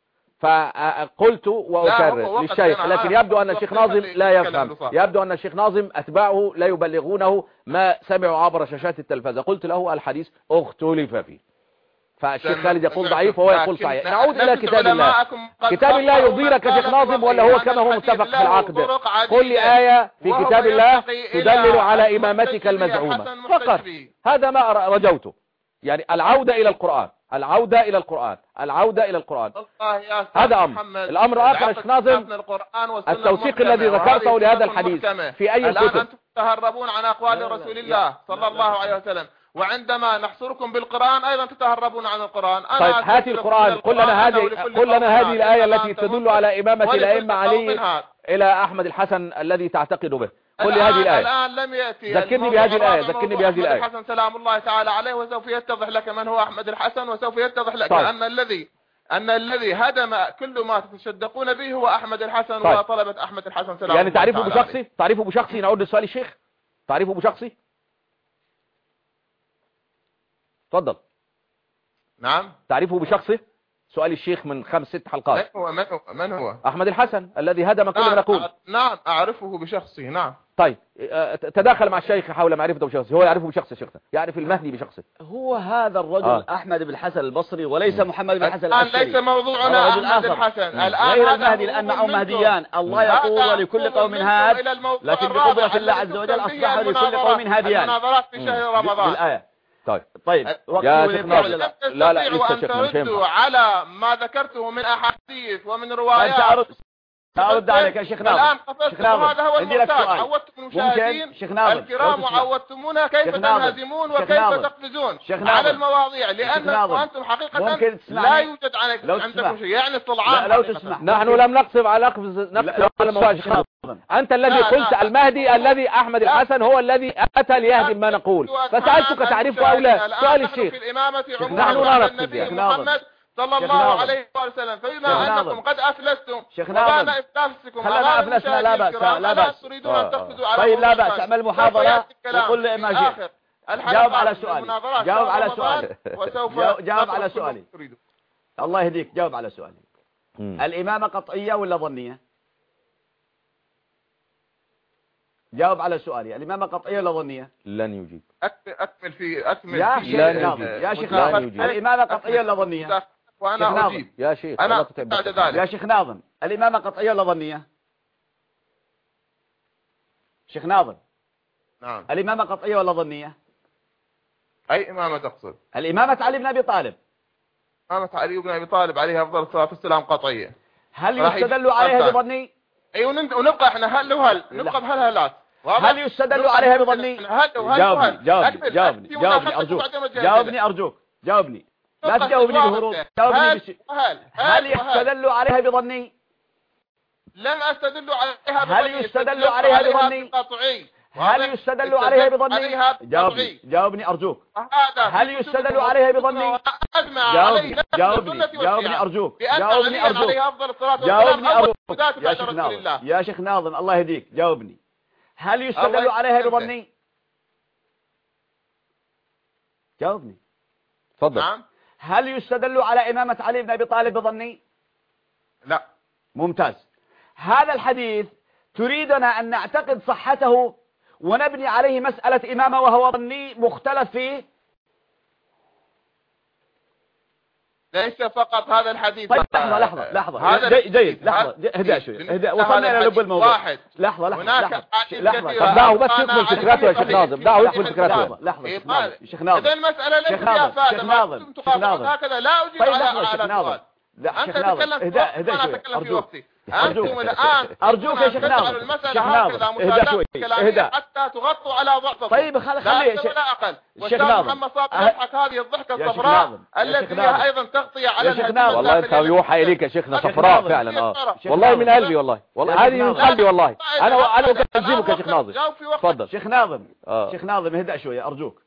Speaker 1: فقلت وأكرر للشيخ، لكن يبدو أن الشيخ ناظم لا يفهم، يبدو أن الشيخ ناظم أتباعه لا يبلغونه ما سمعوا عبر شاشات التلفزة. قلت له الحديث اختلف فيه، فالشيخ خالد يقول ضعيف وهو يقول صحيح. نعود إلى كتاب الله. كتاب الله يرضيك يا شيخ ناظم ولا هو كما هو متفق في العقد؟ قل لي آية في كتاب الله تدلل على إمامتك المزعومة فقط، هذا ما رجوته. يعني العودة إلى القرآن، العودة إلى القرآن، العودة إلى القرآن، هذا أمر. الأمر آخر يا شيخ ناظم، التوثيق الذي ذكرته لهذا الحديث في أي
Speaker 3: الآن
Speaker 1: كتب؟
Speaker 3: أنتم تتهربون عن أقوال رسول الله صلى الله عليه وسلم، وعندما نحصركم بالقرآن أيضا تتهربون عن القرآن. أنا
Speaker 1: طيب هات القرآن، قل لنا هذه قل لنا هذه الآية التي تدل على إمامة الأئمة علي إلى أحمد الحسن الذي تعتقد به. قل لي هذه الآية.
Speaker 3: الآن لم يأتي.
Speaker 1: ذكرني بهذه الآية، ذكرني بهذه الآية.
Speaker 3: أحمد الحسن سلام الله تعالى عليه، وسوف يتضح لك من هو أحمد الحسن، وسوف يتضح لك طيب. أن الذي أن الذي هدم كل ما تتصدقون به هو أحمد الحسن طيب. وطلبة أحمد الحسن سلام
Speaker 1: يعني
Speaker 3: الله
Speaker 1: تعرفه بشخصي؟ تعرفه بشخصي؟ نعود لسؤال الشيخ، تعرفه بشخصي؟ تفضل.
Speaker 3: نعم.
Speaker 1: تعرفه بشخصه؟ سؤال الشيخ من خمس ست حلقات.
Speaker 3: من هو من هو, من هو؟
Speaker 1: أحمد الحسن الذي هدم كل
Speaker 3: نعم.
Speaker 1: ما نقول.
Speaker 3: نعم أعرفه بشخصه. نعم.
Speaker 1: طيب تداخل مع الشيخ حول معرفته بشخصه. هو يعرفه بشخصه شيخنا، يعرف المهدي بشخصه.
Speaker 2: هو هذا الرجل آه. أحمد بن الحسن البصري وليس محمد بن الحسن
Speaker 3: العسكري.
Speaker 2: العسكري.
Speaker 3: ليس موضوعنا أحمد الحسن الآن،
Speaker 2: غير المهدي لأن معه مهديان. الله يقول لكل قوم هاد، لكن بقدرة الله عز وجل أصبح لكل قوم هاديان.
Speaker 3: المناظرات في شهر رمضان
Speaker 2: بالآية.
Speaker 1: طيب
Speaker 2: طيب
Speaker 1: يا شيخ ناظم، لا لا لسه شيخ
Speaker 3: تردوا على ما ذكرته من أحاديث ومن روايات.
Speaker 2: أرد عليك يا شيخ ناظم.
Speaker 3: الآن قصدتم هذا هو المعتاد، عودتم
Speaker 2: المشاهدين
Speaker 3: الكرام وعودتمونا كيف تنهزمون وكيف تقفزون على المواضيع، لأن أنتم حقيقة لا يوجد عندكم شيء، يعني الطلعان.
Speaker 2: لو تسمح،
Speaker 1: نحن لم نقصد على نقصد نقصد على مواضيع. أنت الذي قلت المهدي الذي أحمد الحسن هو الذي أتى ليهدم ما نقول، فسألتك تعرفه أو لا؟ سؤال الشيخ. نحن لا نقصد يا
Speaker 3: محمد صلى الله عليه وسلم، فإذا أنكم قد أفلستم وبعد إفلاسكم
Speaker 2: خلنا أفلسنا لا بأس لا بأس
Speaker 3: تريدون أن تقفزوا على
Speaker 2: طيب لا بأس، اعمل محاضرة وقل لي ما شئت. جاوب على سؤالي، جاوب على سؤالي، جاوب على سؤالي. الله يهديك، جاوب على سؤالي. الإمامة قطعية ولا ظنية؟ جاوب على سؤالي، الإمامة قطعية ولا ظنية؟
Speaker 1: لن يجيب.
Speaker 3: أكمل أكمل في أكمل
Speaker 2: يا
Speaker 3: في
Speaker 2: شيخ ناظم، يا شيخ ناظم، الإمامة قطعية ولا ظنية؟
Speaker 3: وأنا أجيب
Speaker 1: يا شيخ.
Speaker 3: أنا بعد ذلك.
Speaker 2: يا شيخ ناظم، الإمامة قطعية ولا ظنية؟ شيخ ناظم.
Speaker 3: نعم.
Speaker 2: الإمامة قطعية ولا ظنية؟
Speaker 3: أي إمامة تقصد؟
Speaker 2: الإمامة علي بن أبي طالب.
Speaker 3: إمامة علي بن أبي طالب عليه أفضل الصلاة والسلام قطعية.
Speaker 2: هل يستدل عليها بظني؟
Speaker 3: اي ونبقى احنا هل وهل نبقى بهل هلات.
Speaker 2: هل يستدل عليها بظني؟ جاوبني جاوبني جاوبني جاوبني ارجوك جاوبني ارجوك جاوبني لا تجاوبني بهروب جاوبني بشيء. هل يستدل عليها بظني؟
Speaker 3: لم استدل عليها بظني.
Speaker 2: هل يستدل عليها بظني؟ هل يستدل عليها بظني؟ جاوبني جاوبني ارجوك. هل يستدل عليها بظني؟ جاوبني جاوبني جاوبني ارجوك جاوبني ارجوك جاوبني ارجوك يا شيخ ناظم يا شيخ ناظم الله يهديك جاوبني. هل يستدل عليها بظني؟ جاوبني.
Speaker 1: تفضل.
Speaker 3: نعم.
Speaker 2: هل يستدل على إمامة علي بن أبي طالب بظني؟
Speaker 3: لا.
Speaker 2: ممتاز. هذا الحديث تريدنا أن نعتقد صحته ونبني عليه مسألة إمامة وهو ظني مختلف فيه؟
Speaker 3: ليس فقط هذا الحديث.
Speaker 2: طيب لحظة لحظة لحظة جيد لحظة اهدأ شوي اهدأ وصلنا إلى لب الموضوع. لحظة لحظة لحظة لحظة
Speaker 1: طب دعوا بس يكمل فكرته يا شيخ ناظم دعوا يكمل فكرته.
Speaker 2: لحظة شيخ ناظم
Speaker 3: إذا المسألة ليست فيها فائدة.
Speaker 2: شيخ ناظم شيخ ناظم
Speaker 3: هكذا لا أجيب
Speaker 2: طيب
Speaker 3: على
Speaker 2: لحظة شيخ ناظم أنت تتكلم اهدأ اهدأ شوي أرجوك
Speaker 3: أنتم الآن
Speaker 2: أرجوك يا شيخ ناظم شيخ ناظم اهدأ شوي اهدأ
Speaker 3: حتى تغطوا على ضعفكم.
Speaker 2: طيب خلي خلي
Speaker 3: شيخ ناظم محمد صابر يضحك هذه الضحكة الصفراء التي هي أيضا تغطية على الهزيمة.
Speaker 1: والله أنت يوحى إليك يا شيخنا صفراء فعلا اه والله من قلبي والله والله هذه من قلبي والله أنا أنا أكذبك يا شيخ ناظم. تفضل
Speaker 2: شيخ ناظم شيخ ناظم اهدأ شوي أرجوك.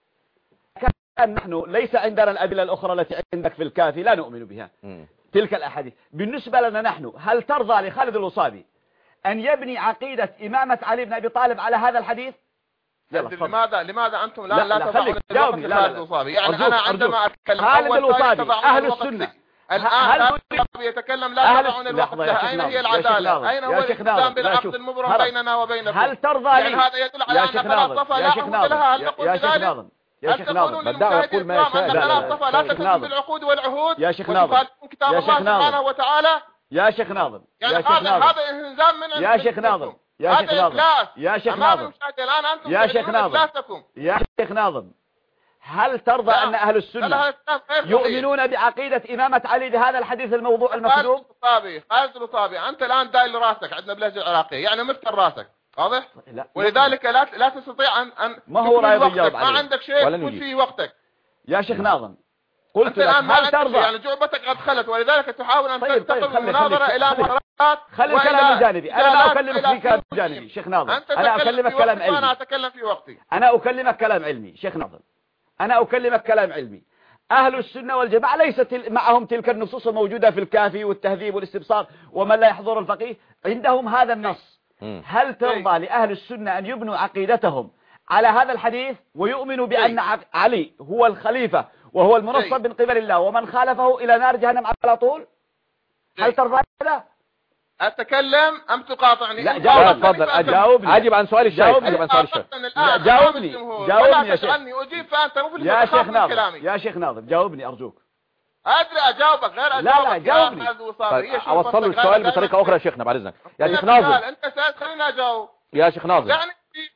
Speaker 2: نحن ليس عندنا الأدلة الأخرى التي عندك في الكافي لا نؤمن بها تلك الأحاديث. بالنسبة لنا نحن هل ترضى لخالد الوصابي أن يبني عقيدة إمامة علي بن أبي طالب على هذا الحديث؟
Speaker 3: لماذا لماذا أنتم لا لا
Speaker 2: تضعون
Speaker 3: جاوبني لا الوصابي؟ يعني أنا عندما أتكلم
Speaker 2: خالد الوصابي أهل السنة
Speaker 3: الآن يتكلم لا تضعون الوقت له. أين هي العدالة؟ أين هو الالتزام بالعقد المبرم بيننا وبينكم؟
Speaker 2: هل ترضى لي
Speaker 3: يعني هذا يدل على أن فلسفة لا عقود لها. هل نقول بذلك؟
Speaker 2: يا شيخ ناظم
Speaker 1: بدعوا يقول ما يشاء.
Speaker 3: لا تكون بالعقود والعهود
Speaker 2: يا شيخ ناظم
Speaker 3: كتاب الله سبحانه وتعالى.
Speaker 2: يا شيخ ناظم
Speaker 3: يعني هذا هذا انهزام من
Speaker 2: يا شيخ ناظم يا شيخ ناظم يا شيخ ناظم يا شيخ ناظم يا شيخ ناظم هل ترضى أن أهل السنة يؤمنون بعقيدة إمامة علي بهذا الحديث الموضوع المكذوب؟
Speaker 3: خالد الوصابي أنت الآن دايل راسك عندنا بلهجة العراقية يعني مفتر راسك واضح؟ ولذلك لا لا تستطيع أن أن
Speaker 2: ما هو رايد يجاوب عليه
Speaker 3: ما عندك شيء تكون فيه وقتك.
Speaker 2: يا شيخ ناظم قلت لك هل ترضى
Speaker 3: يعني جعبتك قد خلت ولذلك تحاول أن
Speaker 2: طيب
Speaker 3: تنتقل
Speaker 2: طيب
Speaker 3: المناظرة إلى مرات.
Speaker 2: خلي الكلام الجانبي. أنا لا أكلمك في كلام جانبي شيخ ناظم. أنا أكلمك كلام علمي.
Speaker 3: أنا أتكلم في وقتي.
Speaker 2: أنا أكلمك كلام علمي شيخ ناظم. أنا أكلمك كلام علمي. أهل السنة والجماعة ليست معهم تلك النصوص الموجودة في الكافي والتهذيب والاستبصار ومن لا يحضر الفقيه عندهم هذا النص. هل ترضى لأهل السنة أن يبنوا عقيدتهم على هذا الحديث ويؤمنوا بأن علي هو الخليفة وهو المنصب من قبل الله ومن خالفه إلى نار جهنم على طول؟ هل ترضى هذا؟
Speaker 3: أتكلم أم تقاطعني؟
Speaker 2: لا جاوب تفضل
Speaker 1: أجاوبني أجيب عن سؤال الشيخ أجيب عن سؤال الشيخ
Speaker 2: جاوبني جاوبني يا شيخ
Speaker 3: أجيب فأنت مو في
Speaker 2: يا شيخ ناظم يا شيخ ناظم جاوبني أرجوك.
Speaker 3: أدري أجاوبك غير أجاوبك.
Speaker 2: لا لا جاوبني.
Speaker 1: طيب أوصل له السؤال بطريقة أخرى يا شيخنا بعد إذنك يا شيخ ناظم.
Speaker 3: أنت سألت خليني أجاوب
Speaker 1: يا شيخ ناظم.
Speaker 3: يعني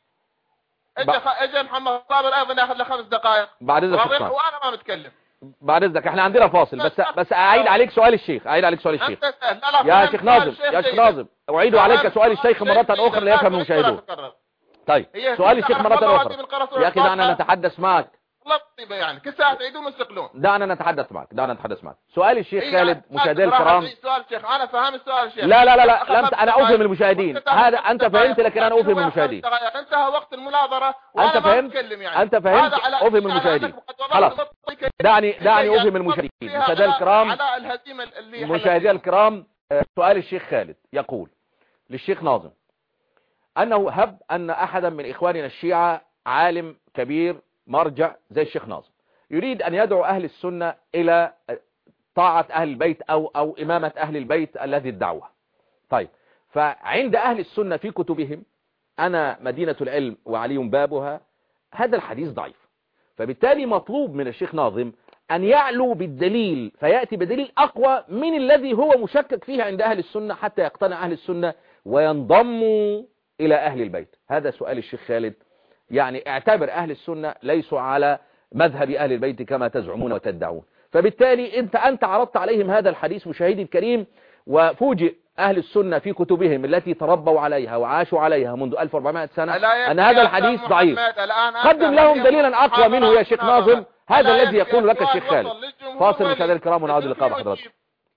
Speaker 3: اجى اجى محمد صابر ايضا ياخذ له خمس دقائق
Speaker 1: بعد اذنك
Speaker 3: وانا ما بتكلم.
Speaker 1: بعد اذنك احنا عندنا فاصل بس بس اعيد عليك سؤال الشيخ اعيد عليك سؤال الشيخ يا شيخ ناظم يا شيخ ناظم اعيد عليك سؤال الشيخ مرة اخرى ليفهم المشاهدون. طيب سؤال الشيخ مرة اخرى يا اخي دعنا نتحدث معك
Speaker 3: والله طيبه يعني كل ساعه تعيدون وتنقلون.
Speaker 1: دعنا نتحدث معك دعنا نتحدث معك. سؤال الشيخ خالد مشاهدي الكرام.
Speaker 3: سؤال الشيخ انا فاهم السؤال الشيخ.
Speaker 1: لا لا لا لا لم انا افهم المشاهدين هذا انت فهمت لكن انا افهم المشاهدين.
Speaker 3: انتهى وقت المناظره
Speaker 1: انت فهمت يعني. انت فهمت افهم المشاهدين خلاص. دعني دعني افهم المشاهدين. مشاهدي الكرام مشاهدي الكرام سؤال الشيخ خالد يقول للشيخ ناظم انه هب ان احدا من اخواننا الشيعة عالم كبير مرجع زي الشيخ ناظم يريد أن يدعو أهل السنة إلى طاعة أهل البيت أو, أو إمامة أهل البيت الذي الدعوة. طيب فعند أهل السنة في كتبهم أنا مدينة العلم وعلي بابها هذا الحديث ضعيف. فبالتالي مطلوب من الشيخ ناظم أن يعلو بالدليل فيأتي بدليل أقوى من الذي هو مشكك فيه عند أهل السنة حتى يقتنع أهل السنة وينضموا إلى أهل البيت. هذا سؤال الشيخ خالد. يعني اعتبر أهل السنة ليسوا على مذهب أهل البيت كما تزعمون وتدعون. فبالتالي أنت أنت عرضت عليهم هذا الحديث مشاهدي الكريم وفوجئ أهل السنة في كتبهم التي تربوا عليها وعاشوا عليها منذ ألف وأربعمائة سنة أن هذا الحديث ضعيف. قدم لهم دليلا أقوى منه يا شيخ ناظم، هذا الذي يقول لك الشيخ خالد. فاصل مشاهدينا الكرام ونعود اللقاء بحضراتكم.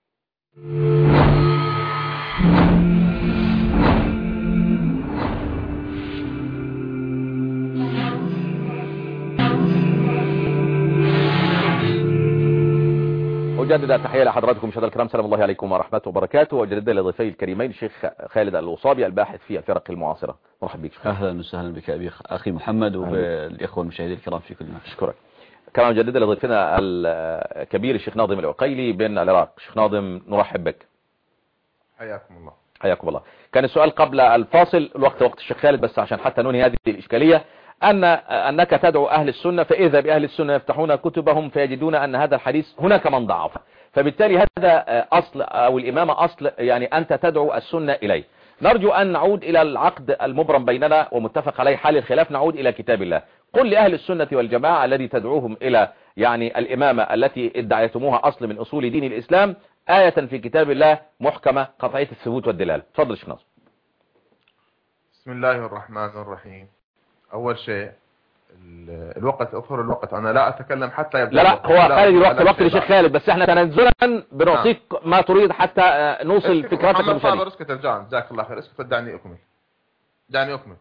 Speaker 1: أجدد التحية لحضراتكم مشاهدينا الكرام، سلام الله عليكم ورحمته وبركاته، وأجدد لضيفي الكريمين الشيخ خالد الوصابي الباحث في الفرق المعاصرة. مرحبا بك.
Speaker 2: أهلا وسهلا بك أبي أخي محمد وبالإخوة المشاهدين الكرام في كل مكان.
Speaker 1: أشكرك. كما أجدد لضيفنا الكبير الشيخ ناظم العقيلي بن العراق. الشيخ ناظم نرحب بك.
Speaker 3: حياكم الله.
Speaker 1: حياكم الله. كان السؤال قبل الفاصل، الوقت وقت الشيخ خالد، بس عشان حتى ننهي هذه الإشكالية، أن أنك تدعو أهل السنة فإذا بأهل السنة يفتحون كتبهم فيجدون أن هذا الحديث هناك من ضعف، فبالتالي هذا أصل أو الإمامة أصل يعني أنت تدعو السنة إليه. نرجو أن نعود إلى العقد المبرم بيننا ومتفق عليه حال الخلاف، نعود إلى كتاب الله. قل لأهل السنة والجماعة الذي تدعوهم إلى يعني الإمامة التي ادعيتموها أصل من أصول دين الإسلام آية في كتاب الله محكمة قطعية الثبوت والدلالة. تفضل شيخ ناصر.
Speaker 3: بسم الله الرحمن الرحيم. أول شيء الوقت، اظهر الوقت، أنا لا أتكلم حتى يبدأ.
Speaker 1: لا لا هو خالد الوقت الوقت لشيخ خالد، بس احنا تنزلا بنعطيك ما تريد حتى نوصل فكرتك
Speaker 3: للمشاهدين. اسكت الجان، جزاك الله خير، اسكت دعني أكمل دعني أكمل.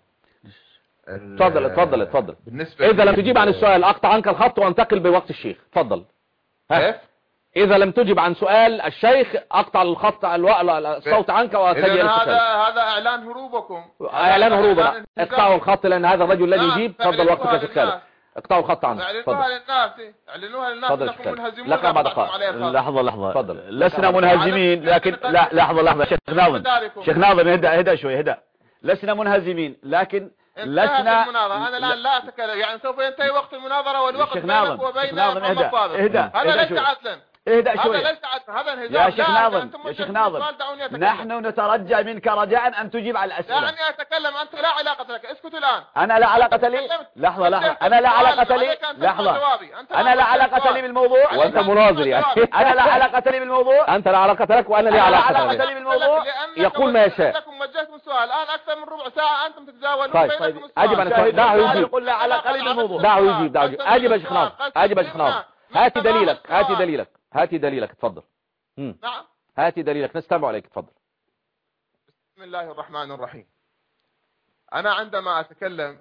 Speaker 1: تفضل اتفضل اتفضل. إذا لم تجيب عن السؤال أقطع عنك الخط وانتقل بوقت الشيخ. تفضل.
Speaker 3: كيف؟
Speaker 1: إذا لم تجب عن سؤال الشيخ أقطع الخط الصوت عنك وأتجه
Speaker 3: إذن هذا هذا إعلان هروبكم.
Speaker 1: إعلان هروبنا. اقطعوا الخط لأن هذا الرجل الذي يجيب. تفضل وقتك يا شيخ خالد. اقطعوا الخط عنه.
Speaker 3: اعلنوها للناس، اعلنوها للناس انكم منهزمون.
Speaker 1: لك أربع دقائق.
Speaker 2: لحظة لحظة.
Speaker 1: تفضل.
Speaker 2: لسنا منهزمين، لكن لا لحظة لحظة شيخ ناظم. شيخ ناظم اهدأ اهدأ شوي اهدأ. لسنا منهزمين، لكن لسنا.
Speaker 3: انا الان لا اتكلم، يعني سوف ينتهي وقت المناظرة والوقت بينك وبين
Speaker 2: محمد صادق. اهدأ
Speaker 3: هذا ليس عدلا.
Speaker 2: اهدأ شوي.
Speaker 3: هذا ليس عدلا، هذا انهزام.
Speaker 2: يا شيخ ناظم يا شيخ ناظم نحن نترجى منك رجاء ان تجيب على الاسئله.
Speaker 3: دعني اتكلم، انت لا علاقه لك، اسكت الان.
Speaker 2: انا لا علاقه لي. لحظه لحظه انا لا علاقه لي. لحظه انا لا علاقه لي بالموضوع
Speaker 1: وانت مناظر يعني.
Speaker 2: انا لا علاقه لي بالموضوع.
Speaker 1: انت لا علاقه لك وانا لي علاقه
Speaker 2: لي بالموضوع.
Speaker 1: يقول ما يشاء.
Speaker 3: لكم وجهتم السؤال الان اكثر من ربع ساعه انتم تتزاولون
Speaker 1: طيب
Speaker 3: بينكم
Speaker 1: طيب
Speaker 3: السؤال.
Speaker 1: اجب انا دعه يجيب.
Speaker 2: يقول لا علاقه لي بالموضوع.
Speaker 1: دعه يجيب دعه يجيب. اجب يا شيخ ناظر اجب يا شيخ ناظر. هاتي دليلك هاتي دليلك هاتي دليلك. اتفضل.
Speaker 3: نعم.
Speaker 1: هاتي دليلك نستمع عليك. تفضل.
Speaker 3: بسم الله الرحمن الرحيم. أنا عندما أتكلم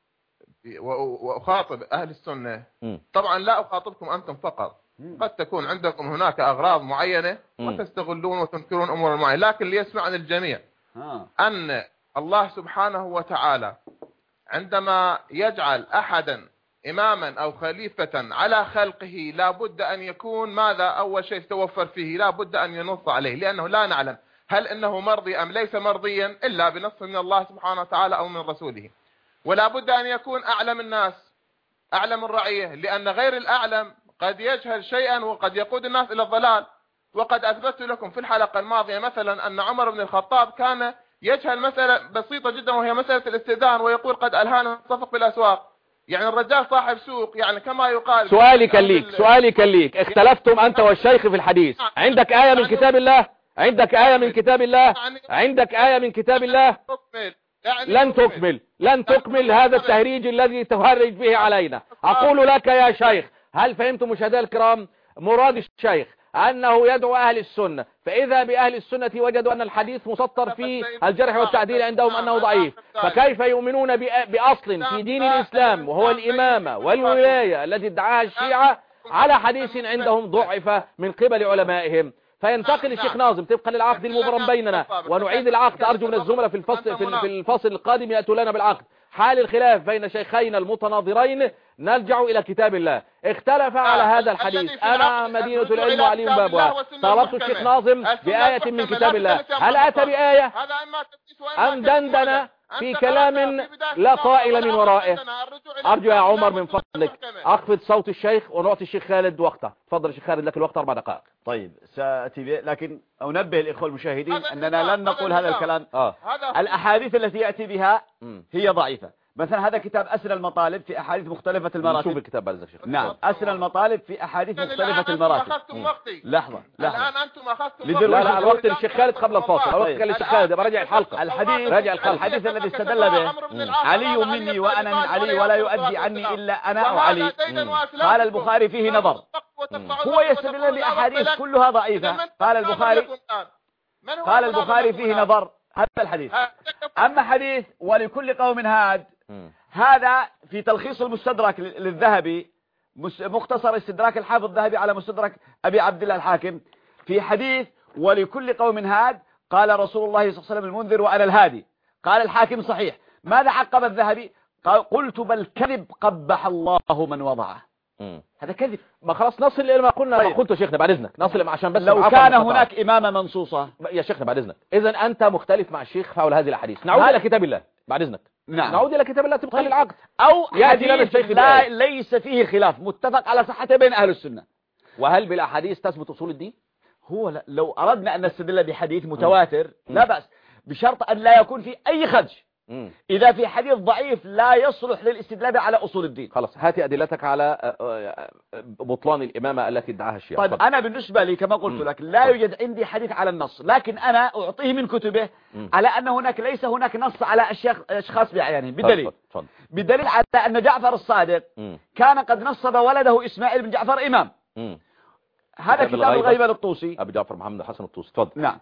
Speaker 3: وأخاطب أهل السنة م. طبعا لا أخاطبكم أنتم فقط، قد تكون عندكم هناك أغراض معينة م. وتستغلون وتنكرون أمور معينة، لكن ليسمع عن الجميع ها. أن الله سبحانه وتعالى عندما يجعل أحدا إماما أو خليفة على خلقه لابد أن يكون ماذا؟ أول شيء توفر فيه لابد أن ينص عليه، لأنه لا نعلم هل إنه مرضي أم ليس مرضيا إلا بنص من الله سبحانه وتعالى أو من رسوله. ولا بد أن يكون أعلم الناس، أعلم الرعية، لأن غير الأعلم قد يجهل شيئا وقد يقود الناس إلى الضلال. وقد أثبت لكم في الحلقة الماضية مثلا أن عمر بن الخطاب كان يجهل مسألة بسيطة جدا وهي مسألة الاستئذان، ويقول قد ألهانا الصفق بالأسواق. يعني الرجال صاحب سوق، يعني كما يقال.
Speaker 1: سؤالي كان ليك سؤالي كان ليك اختلفتم أنت والشيخ في الحديث. عندك آية من كتاب الله؟ عندك آية من كتاب الله؟ عندك آية من كتاب الله؟ لن تكمل لن تكمل هذا التهريج الذي تهرج به علينا. أقول لك يا شيخ، هل فهمتم مشاهدينا الكرام؟ مراد الشيخ أنه يدعو أهل السنة، فإذا بأهل السنة وجدوا أن الحديث مسطر في الجرح والتعديل عندهم أنه ضعيف، فكيف يؤمنون بأصل في دين الإسلام وهو الإمامة والولاية التي ادعاها الشيعة على حديث عندهم ضعف من قبل علمائهم؟ فينتقل الشيخ ناظم طبقا للعقد المبرم بيننا، ونعيد العقد. أرجو من الزملاء في الفصل في الفصل القادم يأتوا لنا بالعقد. حال الخلاف بين شيخين المتناظرين نرجع إلى كتاب الله. اختلف على هذا الحديث أنا مدينة العلم وعلي بابها، طلبت الشيخ ناظم بآية من كتاب الله، هل أتى بآية أم دندن في كلام لا طائل من ورائه؟ أرجو يا عمر من فضلك أخفض صوت الشيخ ونعطي الشيخ خالد وقته. تفضل الشيخ خالد، لك الوقت أربع دقائق.
Speaker 2: طيب سأتي به، لكن أنبه الإخوة المشاهدين أننا لن نقول هذا الكلام. آه. الأحاديث التي يأتي بها هي ضعيفة، مثلا هذا كتاب أسر المطالب في أحاديث مختلفة المراتب.
Speaker 1: نشوف الكتاب بعد ذلك شيخ.
Speaker 2: نعم أسر المطالب في أحاديث مختلفة المراتب. لحظة لحظة
Speaker 3: الآن أنتم أخذتم
Speaker 1: لا لا الوقت للشيخ خالد قبل الفاصل. الوقت كان للشيخ خالد. راجع الحلقة.
Speaker 2: الحديث
Speaker 1: راجع الحلقة.
Speaker 2: الحديث الذي استدل به علي مني وأنا من علي ولا يؤدي عني إلا أنا أو علي. قال البخاري فيه نظر. هو يستدل بأحاديث كلها ضعيفة. قال البخاري قال البخاري فيه نظر. هذا الحديث. أما حديث ولكل قوم هاد هذا في تلخيص المستدرك للذهبي مختصر استدراك الحافظ الذهبي على مستدرك أبي عبد الله الحاكم في حديث ولكل قوم هاد قال رسول الله صلى الله عليه وسلم المنذر وأنا الهادي. قال الحاكم صحيح. ماذا عقب الذهبي؟ قال قلت بل كذب قبح الله من وضعه.
Speaker 1: مم.
Speaker 2: هذا كذب.
Speaker 1: ما خلاص نصل إلى ما قلنا.
Speaker 2: طيب.
Speaker 1: ما قلت يا شيخنا بعد إذنك نصل عشان بس
Speaker 2: لو كان هناك إمامة منصوصة
Speaker 1: يا شيخنا بعد إذنك. إذا أنت مختلف مع الشيخ حول هذه الأحاديث. نعود إلى كتاب الله بعد إذنك.
Speaker 2: نعم.
Speaker 1: نعود إلى كتاب الله تبقى
Speaker 2: طيب.
Speaker 1: للعقد
Speaker 2: أو
Speaker 1: يأتي لنا
Speaker 2: حديث
Speaker 1: الشيخ
Speaker 2: لا ليس فيه خلاف متفق على صحته بين أهل السنة.
Speaker 1: وهل بالأحاديث تثبت أصول الدين؟
Speaker 2: هو لا لو أردنا أن نستدل بحديث متواتر لا بأس بشرط أن لا يكون فيه أي خدش.
Speaker 1: مم.
Speaker 2: إذا في حديث ضعيف لا يصلح للاستدلال على أصول الدين.
Speaker 1: خلاص هاتي أدلتك على بطلان الإمامة التي ادعاها الشيعة.
Speaker 2: طيب
Speaker 1: فضل.
Speaker 2: أنا بالنسبة لي كما قلت
Speaker 1: مم.
Speaker 2: لك لا يوجد عندي حديث على النص لكن أنا أعطيه من كتبه
Speaker 1: مم.
Speaker 2: على أن هناك ليس هناك نص على أشخاص بعينهم بدليل
Speaker 1: فضل. فضل.
Speaker 2: بدليل على أن جعفر الصادق
Speaker 1: مم.
Speaker 2: كان قد نصب ولده إسماعيل بن جعفر إمام.
Speaker 1: مم.
Speaker 2: هذا
Speaker 1: كتاب
Speaker 2: كتاب
Speaker 1: الغيبة
Speaker 2: الغيبة للطوسي.
Speaker 1: أبي جعفر محمد الحسن الطوسي. تفضل.
Speaker 2: نعم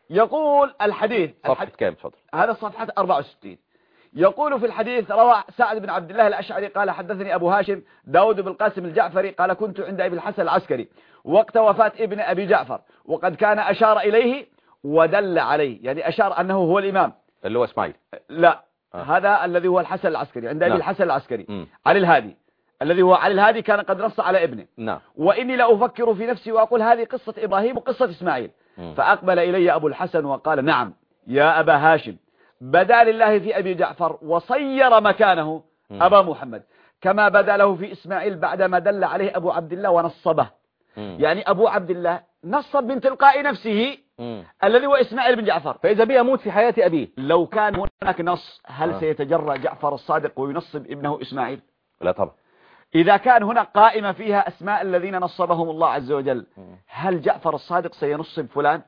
Speaker 2: يقول الحديث
Speaker 1: صفحة
Speaker 2: الحديث
Speaker 1: كام؟ تفضل.
Speaker 2: هذا صفحة أربعة وستين. يقول في الحديث روى سعد بن عبد الله الأشعري قال حدثني أبو هاشم داود بن القاسم الجعفري قال كنت عند أبي الحسن العسكري وقت وفاة ابن أبي جعفر وقد كان أشار إليه ودل عليه يعني أشار أنه هو الإمام
Speaker 1: اللي هو إسماعيل.
Speaker 2: لا
Speaker 1: آه.
Speaker 2: هذا الذي هو الحسن العسكري عند أبي
Speaker 1: نعم.
Speaker 2: الحسن العسكري
Speaker 1: مم.
Speaker 2: علي الهادي الذي هو علي الهادي كان قد نص على ابنه.
Speaker 1: نعم.
Speaker 2: وإني لا أفكر في نفسي وأقول هذه قصة إبراهيم وقصة إسماعيل.
Speaker 1: مم.
Speaker 2: فأقبل إلي أبو الحسن وقال نعم يا أبا هاشم بدا لله في أبي جعفر وصير مكانه
Speaker 1: مم.
Speaker 2: أبا محمد كما بدا له في إسماعيل بعدما دل عليه أبو عبد الله ونصبه.
Speaker 1: مم.
Speaker 2: يعني أبو عبد الله نصب من تلقاء نفسه
Speaker 1: مم.
Speaker 2: الذي هو إسماعيل بن جعفر.
Speaker 1: فإذا بي أموت في حياة أبيه
Speaker 2: لو كان هناك نص هل
Speaker 1: آه.
Speaker 2: سيتجرأ جعفر الصادق وينصب ابنه إسماعيل؟
Speaker 1: لا طبعا.
Speaker 2: إذا كان هناك قائمة فيها أسماء الذين نصبهم الله عز وجل هل جعفر الصادق سينصب فلان؟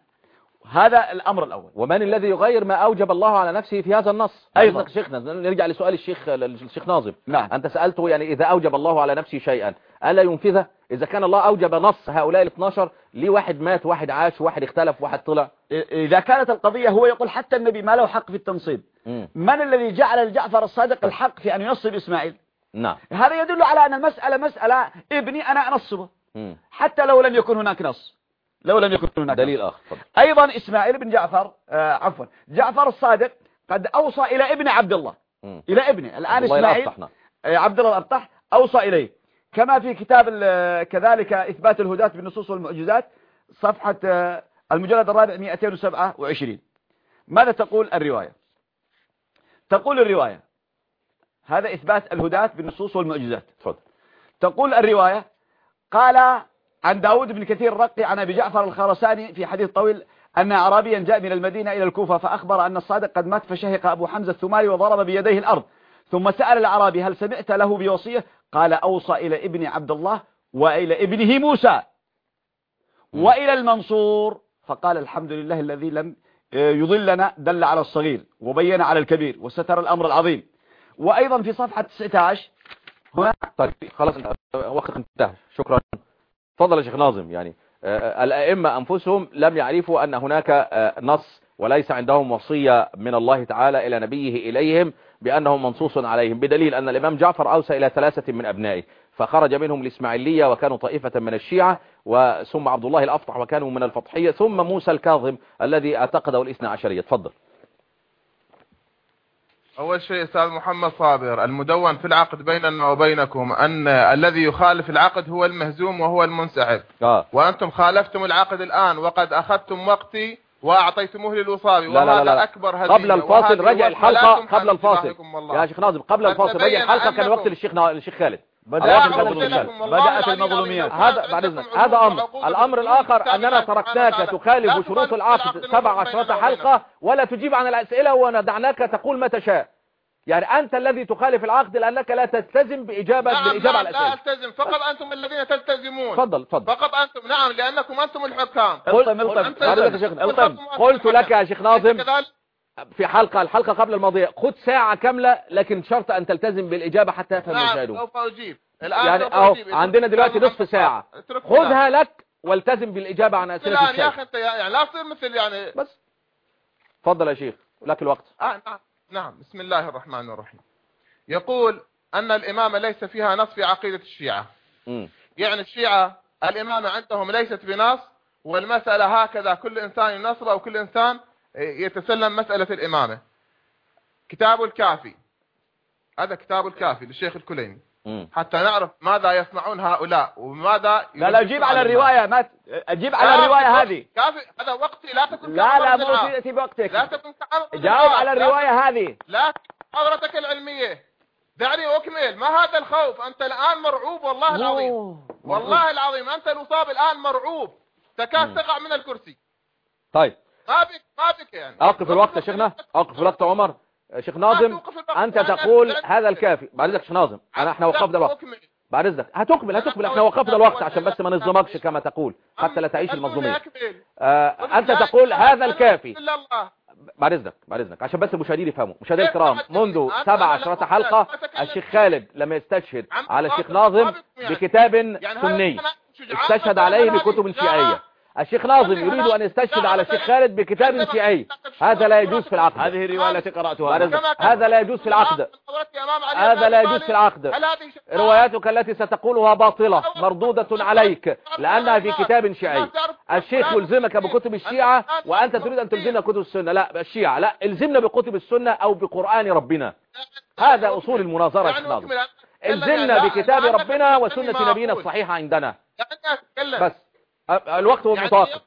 Speaker 2: هذا الأمر الأول.
Speaker 1: ومن الذي يغير ما أوجب الله على نفسه في هذا النص؟
Speaker 2: أيضا
Speaker 1: شيخنا نرجع لسؤال الشيخ الشيخ ناظم.
Speaker 2: نعم.
Speaker 1: أنت سألته يعني إذا أوجب الله على نفسه شيئا ألا ينفذه؟ إذا كان الله أوجب نص هؤلاء الاثنى عشر ليه واحد مات واحد عاش واحد اختلف واحد طلع؟
Speaker 2: إذا كانت القضية هو يقول حتى النبي ما له حق في التنصيب.
Speaker 1: مم.
Speaker 2: من الذي جعل لجعفر الصادق الحق في أن ينصب إسماعيل؟
Speaker 1: نعم.
Speaker 2: هذا يدل على أن المسألة مسألة ابني أنا أنصبه
Speaker 1: مم.
Speaker 2: حتى لو لم يكن هناك نص لو لم يكن هناك
Speaker 1: دليل
Speaker 2: نص.
Speaker 1: آخر. فضل.
Speaker 2: أيضا إسماعيل بن جعفر آه عفوا جعفر الصادق قد أوصى إلى ابن عبد الله.
Speaker 1: مم.
Speaker 2: إلى ابنه الآن
Speaker 1: عبد الله
Speaker 2: إسماعيل
Speaker 1: الأبطح. نعم.
Speaker 2: آه عبد الله الأبطح أوصى إليه كما في كتاب كذلك إثبات الهداة بالنصوص والمعجزات صفحة آه المجلد الرابع مئتين وسبعة وعشرين. ماذا تقول الرواية؟ تقول الرواية هذا إثبات الهداة بالنصوص والمعجزات.
Speaker 1: تفضل.
Speaker 2: تقول الرواية قال عن داود بن كثير الرقي عن أبي جعفر الخرساني في حديث طويل أن أعرابيا جاء من المدينة إلى الكوفة فأخبر أن الصادق قد مات فشهق أبو حمزة الثمالي وضرب بيديه الأرض ثم سأل الأعرابي هل سمعت له بوصية؟ قال أوصى إلى ابن عبد الله وإلى ابنه موسى وإلى المنصور فقال الحمد لله الذي لم يضلنا دل على الصغير وبين على الكبير وستر الأمر العظيم. وأيضا في صفحة تسعة عشر هنا.
Speaker 1: طيب خلاص وقت انتهى. شكرا. تفضل يا شيخ ناظم. يعني آه الأئمة أنفسهم لم يعرفوا أن هناك آه نص وليس عندهم وصية من الله تعالى إلى نبيه إليهم بأنهم منصوص عليهم بدليل أن الإمام جعفر أوصى إلى ثلاثة من أبنائه فخرج منهم الإسماعيلية وكانوا طائفة من الشيعة وثم عبد الله الأفطح وكانوا من الفطحية ثم موسى الكاظم الذي اعتقده الاثنى عشرية. تفضل.
Speaker 3: أول شيء أستاذ محمد صابر المدون في العقد بيننا وبينكم أن الذي يخالف العقد هو المهزوم وهو المنسحب.
Speaker 1: آه.
Speaker 3: وأنتم خالفتم العقد الآن وقد أخذتم وقتي وأعطيتموه للوصابي
Speaker 1: لا
Speaker 3: وهذا
Speaker 1: لا لا لا.
Speaker 3: أكبر هدية.
Speaker 1: قبل الفاصل رجع الحلقة قبل الفاصل
Speaker 3: يا
Speaker 1: شيخ ناظم قبل الفاصل رجع الحلقة كان وقت للشيخ الشيخ خالد.
Speaker 2: بدأت المظلوميات بدأت المظلوميات.
Speaker 1: هذا بعد إذنك هذا أمر. الأمر الآخر أننا تركناك تخالف شروط العقد سبع عشرة حلقة ولا تجيب عن الأسئلة وندعناك تقول ما تشاء. يعني أنت الذي تخالف العقد لأنك لا تلتزم بإجابة
Speaker 3: نعم
Speaker 1: بالإجابة على
Speaker 3: نعم لا
Speaker 1: الأسئلة.
Speaker 3: ألتزم، فقط أنتم الذين تلتزمون.
Speaker 1: تفضل تفضل.
Speaker 3: فقط أنتم، نعم، لأنكم أنتم الحكام.
Speaker 2: الطم الطم
Speaker 1: الطم. قلت لك يا شيخ ناظم في حلقة الحلقة قبل الماضية خذ ساعة كاملة، لكن شرط أن تلتزم بالإجابة حتى يفهم المشاهدون.
Speaker 3: نعم سوف أجيب الآن.
Speaker 1: يعني أهو عندنا دلوقتي نصف ساعة، خذها لك والتزم بالإجابة عن أسئلة الشيخ.
Speaker 3: يا أخي أنت يعني لا تصير مثل يعني
Speaker 1: بس. تفضل يا شيخ لك الوقت.
Speaker 3: آه نعم نعم. بسم الله الرحمن الرحيم. يقول أن الإمامة ليس فيها نص في عقيدة الشيعة. م. يعني الشيعة الإمامة عندهم ليست بنص، والمسألة هكذا كل إنسان ينصر أو كل إنسان يتسلم مسألة الإمامة. كتاب الكافي، هذا كتاب الكافي للشيخ الكليني، م. حتى نعرف ماذا يصنعون هؤلاء وماذا.
Speaker 2: لا لا أجيب على الرواية، ما أجيب على الرواية هذه.
Speaker 3: كافي هذا وقتي، لا تكن
Speaker 2: لا لا مو تأتي بوقتك،
Speaker 3: لا تكن
Speaker 2: جاوب على الرواية هذه.
Speaker 3: لا حضرتك العلمية، دعني أكمل. ما هذا الخوف؟ أنت الآن مرعوب والله العظيم، والله العظيم أنت المصاب الآن مرعوب، تكاد تقع من الكرسي.
Speaker 1: طيب
Speaker 3: ما بك ما بك يعني.
Speaker 1: أوقف الوقت يا شيخنا، أوقف الوقت عمر. شيخ ناظم أنت تقول هذا الكافي. بعد إذنك شيخ ناظم، أنا إحنا وقفنا الوقت. بعد إذنك هتكمل هتكمل إحنا وقفنا الوقت عشان بس ما نظلمكش كما تقول حتى لا تعيش المظلومية. آه أنت تقول هذا الكافي. بعد إذنك بعد إذنك عشان بس المشاهدين يفهموا. مشاهدينا الكرام، منذ سبع عشرة حلقة الشيخ خالد لم يستشهد على الشيخ ناظم بكتاب سني، استشهد عليه بكتب شيعية. الشيخ ناظم يريد أن يستشهد على الشيخ خالد بكتاب شيعي، هذا لا يجوز في العقد.
Speaker 2: هذه الرواية التي قرأتها،
Speaker 1: هذا لا يجوز في العقد، هذا لا يجوز في العقد. رواياتك التي ستقولها باطلة مردودة عليك لأنها في كتاب شيعي. الشيخ يلزمك بكتب الشيعة وأنت تريد أن تلزمنا بكتب السنة. لا الشيعة لا، الزمنا بكتب السنة أو بقرآن ربنا. هذا أصول المناظرة يا شيخ ناظم. الزمنا بكتاب ربنا وسنة نبينا الصحيحة عندنا. بس الوقت هو متوقف.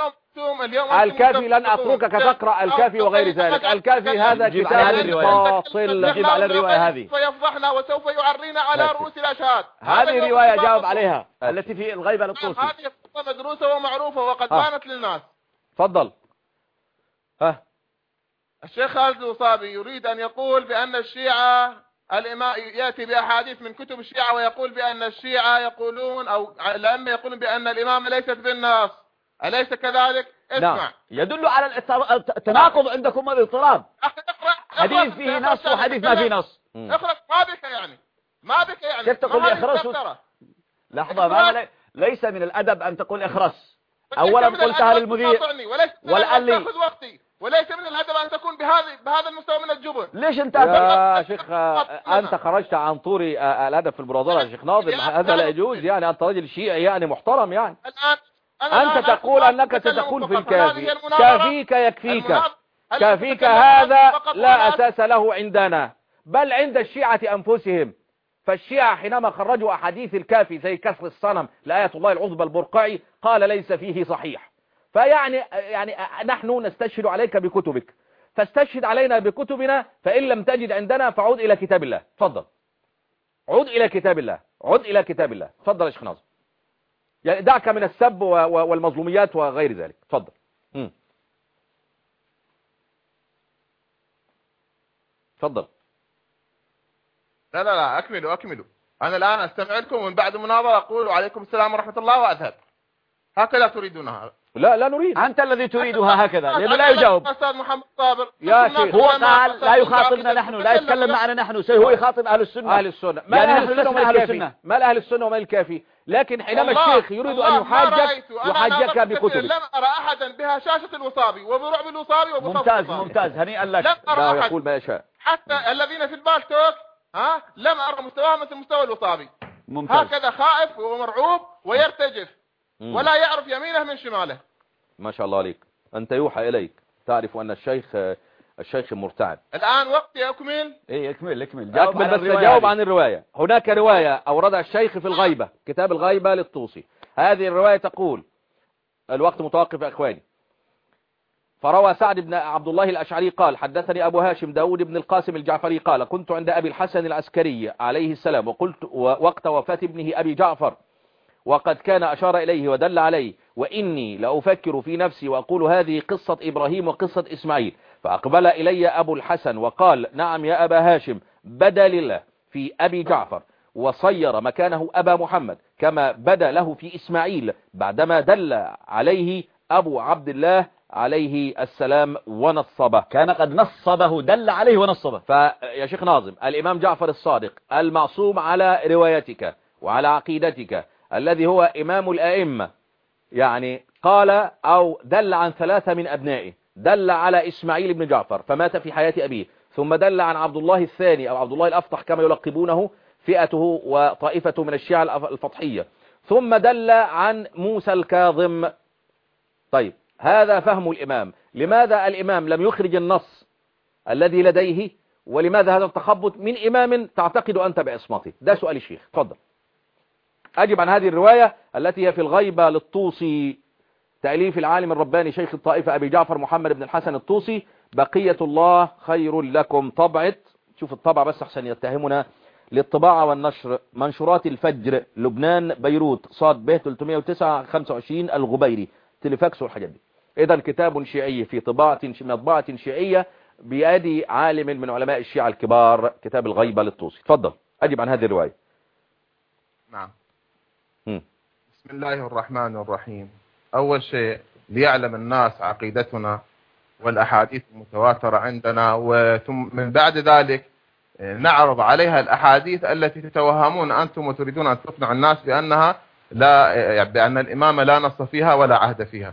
Speaker 1: الكافي لن أتركك تقرأ الكافي وغير ذلك. الكافي هذا كتاب فاصل.
Speaker 2: جيب على الرواية هذه.
Speaker 3: فيفضحنا وسوف يعرينا على رؤوس الأشهاد.
Speaker 2: هذه رواية جاوب عليها التي في الغيبة للطوسي.
Speaker 3: هذه مدروسة ومعروفة وقد بانت للناس.
Speaker 1: تفضل. ها
Speaker 3: الشيخ خالد الوصابي يريد أن يقول بأن الشيعة الإمام يأتي بأحاديث من كتب الشيعة ويقول بأن الشيعة يقولون أو الأئمة يقولون بأن الإمامة ليست بالنص، أليس كذلك؟ اسمع.
Speaker 2: نعم. يدل على التناقض عندكم والاضطراب. حديث فيه نص وحديث ما فيه نص.
Speaker 3: اخرس. ما بك يعني ما بك يعني
Speaker 2: كيف تقول اخرس؟ لحظة، ما ليس من الأدب أن تقول اخرس. أولا قلتها للمذيع والآن لي
Speaker 3: تأخذ وقتي، وليس من الأدب أن تكون بهذا بهذا المستوى من الجبن.
Speaker 2: ليش أنت
Speaker 1: يا شيخ أنت خرجت عن طور الأدب في المناظرة يا شيخ ناظم؟ هذا لا يجوز. يعني أنت راجل شيعي يعني محترم يعني.
Speaker 3: الآن
Speaker 1: أنت تقول أنك ستكون في الكافي، كافيك يكفيك، كافيك هذا لا أساس له عندنا بل عند الشيعة أنفسهم. فالشيعة حينما خرجوا أحاديث الكافي زي كسر الصنم لآية الله العظمى البرقعي قال ليس فيه صحيح. فيعني يعني نحن نستشهد عليك بكتبك، فاستشهد علينا بكتبنا، فإن لم تجد عندنا فعود إلى كتاب الله. تفضل عود إلى كتاب الله، عود إلى كتاب الله. تفضل يا شيخ ناظم، يعني دعك من السب والمظلوميات وغير ذلك. تفضل. امم تفضل.
Speaker 3: لا لا لا أكملوا أكملوا. أنا الآن أستمع لكم ومن بعد مناظرة أقول وعليكم السلام ورحمة الله وأذهب. هكذا تريدونها؟
Speaker 1: لا لا نريد.
Speaker 2: أنت الذي تريدها هكذا لأنه لا يجاوب.
Speaker 3: أستاذ محمد صابر
Speaker 1: يا شيخ
Speaker 2: هو قال لا يخاطبنا نحن، لا يتكلم معنا نحن، هو يخاطب أهل السنة.
Speaker 1: أهل السنة ما يعني أهل السنة وما الكافي، ما أهل السنة وما الكافي. لكن حينما الشيخ يريد أن يحاجك يحاجك بكتبه.
Speaker 3: لم أرى أحدا بها شاشة الوصابي وبرعب الوصابي وبصف
Speaker 2: ممتاز ممتاز هنيئا لك.
Speaker 3: لا
Speaker 1: يقول ما يشاء.
Speaker 3: حتى الذين في البالتوك ها لم أرى مستواهم مثل مستوى الوصابي.
Speaker 2: ممتاز.
Speaker 3: هكذا خائف ومرعوب ويرتجف ولا يعرف يمينه من شماله.
Speaker 1: ما شاء الله عليك، أنت يوحى إليك تعرف أن الشيخ الشيخ مرتعد.
Speaker 3: الآن وقتي أكمل.
Speaker 2: إيه اكمل اكمل
Speaker 1: أكمل بس جاوب عن الرواية. هناك رواية أوردها الشيخ في الغيبة، كتاب الغيبة للطوسي. هذه الرواية تقول، الوقت متوقف يا إخواني. فروى سعد بن عبد الله الأشعري قال حدثني أبو هاشم داود بن القاسم الجعفري قال كنت عند أبي الحسن العسكري عليه السلام وقلت وقت وفاة ابنه أبي جعفر وقد كان أشار إليه ودل عليه وإني لأفكر في نفسي وأقول هذه قصة إبراهيم وقصة إسماعيل فأقبل إلي أبو الحسن وقال نعم يا أبا هاشم، بدا لله في أبي جعفر وصير مكانه أبا محمد كما بدا له في إسماعيل بعدما دل عليه أبو عبد الله عليه السلام ونصبه.
Speaker 2: كان قد نصبه، دل عليه ونصبه.
Speaker 1: فيا شيخ ناظم، الإمام جعفر الصادق المعصوم على روايتك وعلى عقيدتك الذي هو إمام الأئمة، يعني قال أو دل عن ثلاثة من أبنائه، دل على إسماعيل بن جعفر فمات في حياة أبيه، ثم دل عن عبد الله الثاني أو عبد الله الأفطح كما يلقبونه فئته وطائفته من الشيعة الفطحية، ثم دل عن موسى الكاظم. طيب هذا فهم الإمام، لماذا الإمام لم يخرج النص الذي لديه، ولماذا هذا التخبط من إمام تعتقد أنت بعصمته؟ ده سؤال الشيخ، تفضل أجب عن هذه الرواية التي هي في الغيبة للطوسي، تأليف العالم الرباني شيخ الطائفة أبي جعفر محمد بن الحسن الطوسي، بقية الله خير لكم، طبعت، شوف الطبع بس أحسن يتهمنا، للطباعة والنشر، منشورات الفجر، لبنان، بيروت، صاد به ثلاثمائة وتسعة خمسة وعشرين الغبيري، تليفاكس والحاجات دي. إذا كتاب شيعي في طباعة مطبعة شيعية بيد عالم من علماء الشيعة الكبار، كتاب الغيبة للطوسي. تفضل أجب عن هذه الرواية.
Speaker 3: نعم.
Speaker 1: م.
Speaker 3: بسم الله الرحمن الرحيم. أول شيء ليعلم الناس عقيدتنا والأحاديث المتواترة عندنا، وثم من بعد ذلك نعرض عليها الأحاديث التي تتوهمون أنتم وتريدون أن تقنعوا الناس بأنها لا، بأن الإمامة لا نص فيها ولا عهد فيها.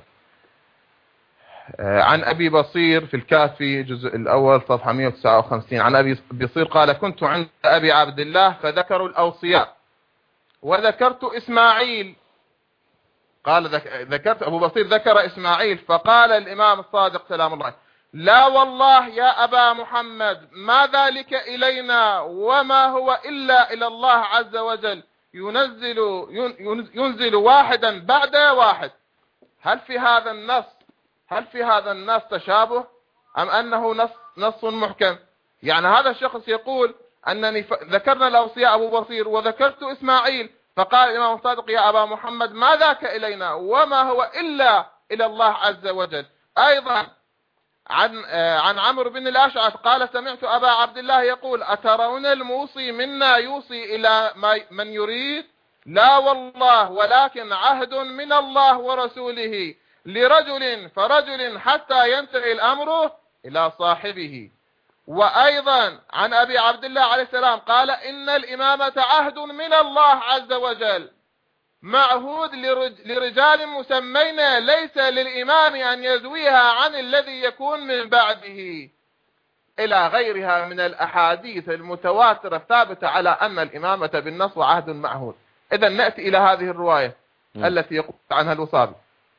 Speaker 3: عن أبي بصير في الكافي الجزء الأول صفحة مئة وتسعة وخمسين، عن أبي بصير قال كنت عند أبي عبد الله فذكروا الأوصياء وذكرت إسماعيل، قال ذكرت أبو بصير ذكر إسماعيل، فقال الإمام الصادق سلام الله لا والله يا أبا محمد ما ذلك إلينا وما هو إلا إلى الله عز وجل، ينزل ينزل واحدا بعد واحد. هل في هذا النص هل في هذا النص تشابه أم أنه نص نص محكم؟ يعني هذا الشخص يقول أنني ذكرنا الأوصياء أبو بصير وذكرت إسماعيل، فقال الإمام الصادق يا أبا محمد ما ذاك إلينا وما هو إلا إلى الله عز وجل. أيضا عن عن عمرو بن الأشعث قال سمعت أبا عبد الله يقول أترون الموصي منا يوصي إلى من يريد؟ لا والله، ولكن عهد من الله ورسوله لرجل فرجل حتى ينتهي الأمر إلى صاحبه. وأيضا عن أبي عبد الله عليه السلام قال إن الإمامة عهد من الله عز وجل معهود لرجال مسمين، ليس للإمام أن يزويها عن الذي يكون من بعده، إلى غيرها من الأحاديث المتواترة الثابتة على أن الإمامة بالنص وعهد معهود. إذا نأتي إلى هذه الرواية م. التي يقول عنها الوصابي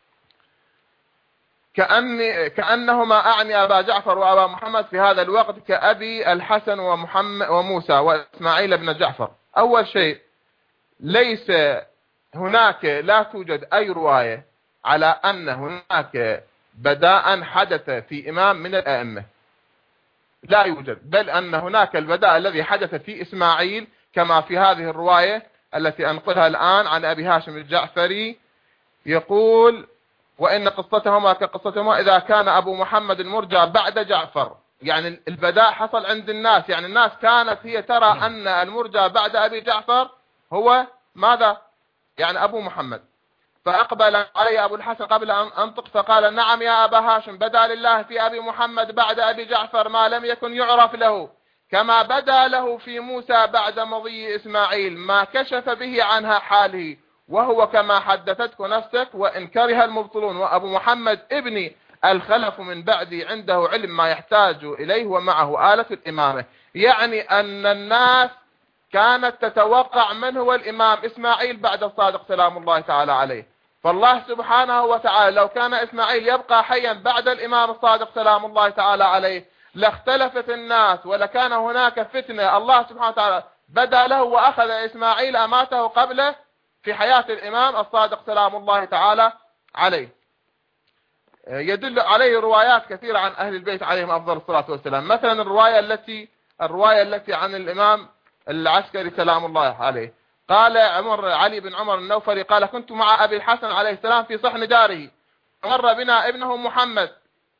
Speaker 3: كأني كأنهما أعني أبا جعفر وأبا محمد في هذا الوقت كأبي الحسن ومحمد وموسى وإسماعيل بن جعفر. أول شيء ليس هناك لا توجد أي رواية على أن هناك بداء حدث في إمام من الأئمة، لا يوجد، بل أن هناك البداء الذي حدث في إسماعيل كما في هذه الرواية التي أنقلها الآن عن أبي هاشم الجعفري، يقول وإن قصتهما كقصتهما إذا كان أبو محمد المرجع بعد جعفر. يعني البداء حصل عند الناس، يعني الناس كانت هي ترى أن المرجع بعد أبي جعفر هو ماذا؟ يعني أبو محمد. فأقبل علي أبو الحسن قبل أن أنطق فقال نعم يا أبا هاشم، بدا لله في أبي محمد بعد أبي جعفر ما لم يكن يعرف له، كما بدا له في موسى بعد مضي إسماعيل ما كشف به عنها حاله، وهو كما حدثتك نفسك وإن كره المبطلون، وأبو محمد ابني الخلف من بعدي عنده علم ما يحتاج إليه ومعه آلة الإمامة. يعني أن الناس كانت تتوقع من هو الإمام إسماعيل بعد الصادق سلام الله تعالى عليه. فالله سبحانه وتعالى لو كان إسماعيل يبقى حيا بعد الإمام الصادق سلام الله تعالى عليه لاختلفت الناس ولكان هناك فتنة. الله سبحانه وتعالى بدا له وأخذ إسماعيل أماته قبله في حياة الإمام الصادق سلام الله تعالى عليه. يدل عليه روايات كثيرة عن أهل البيت عليهم أفضل الصلاة والسلام. مثلا الرواية التي الرواية التي عن الإمام العسكري سلام الله عليه قال عمر علي بن عمر النوفلي قال كنت مع أبي الحسن عليه السلام في صحن داره، مر بنا ابنه محمد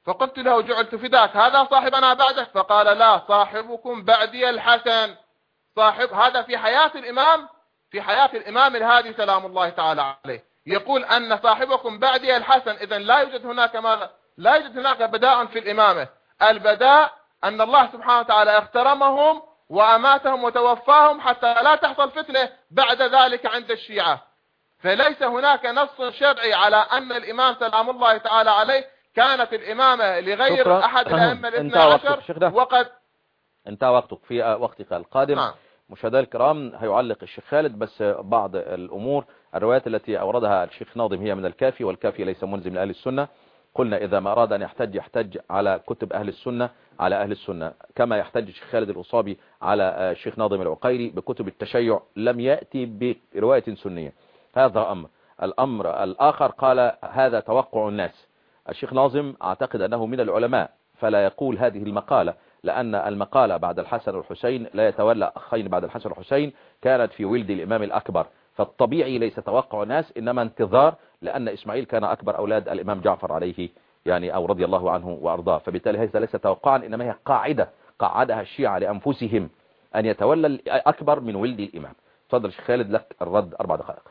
Speaker 3: فقلت له جعلت فداك هذا صاحبنا بعدك؟ فقال لا، صاحبكم بعدي الحسن. صاحب هذا في حياة الإمام، في حياة الإمام الهادي سلام الله تعالى عليه، يقول أن صاحبكم بعدي الحسن. إذن لا يوجد هناك ماذا؟ لا يوجد هناك بداء في الإمامة. البداء أن الله سبحانه وتعالى اخترمهم وأماتهم وتوفاهم حتى لا تحصل فتنة بعد ذلك عند الشيعة. فليس هناك نص شرعي على أن الإمام سلام الله تعالى عليه كانت الإمامة لغير
Speaker 1: شكرا.
Speaker 3: أحد الأئمة الاثنى
Speaker 1: انتهى وقتك
Speaker 3: عشر
Speaker 1: شيخنا.
Speaker 3: وقد
Speaker 1: انتهى وقتك في وقتك القادم.
Speaker 3: نعم.
Speaker 1: مشاهدينا الكرام، هيعلق الشيخ خالد بس بعض الأمور. الروايات التي أوردها الشيخ ناظم هي من الكافي، والكافي ليس ملزم لأهل السنة. قلنا إذا ما أراد أن يحتج يحتج على كتب أهل السنة، على أهل السنة، كما يحتج الشيخ خالد الأصابي على الشيخ ناظم العقيري بكتب التشيع، لم يأتي برواية سنية. هذا أمر. الأمر الآخر قال هذا توقع الناس. الشيخ ناظم أعتقد أنه من العلماء، فلا يقول هذه المقالة، لأن المقالة بعد الحسن والحسين لا يتولى أخين بعد الحسن والحسين كانت في ولد الإمام الأكبر، فالطبيعي ليس توقع الناس إنما انتظار، لأن إسماعيل كان أكبر أولاد الإمام جعفر عليه يعني أو رضي الله عنه وأرضاه. فبالتالي هذا ليس توقعا، إنما هي قاعدة قاعدها الشيعة لأنفسهم أن يتولى الأكبر من ولد الإمام. تفضل الشيخ خالد، لك الرد أربع دقائق.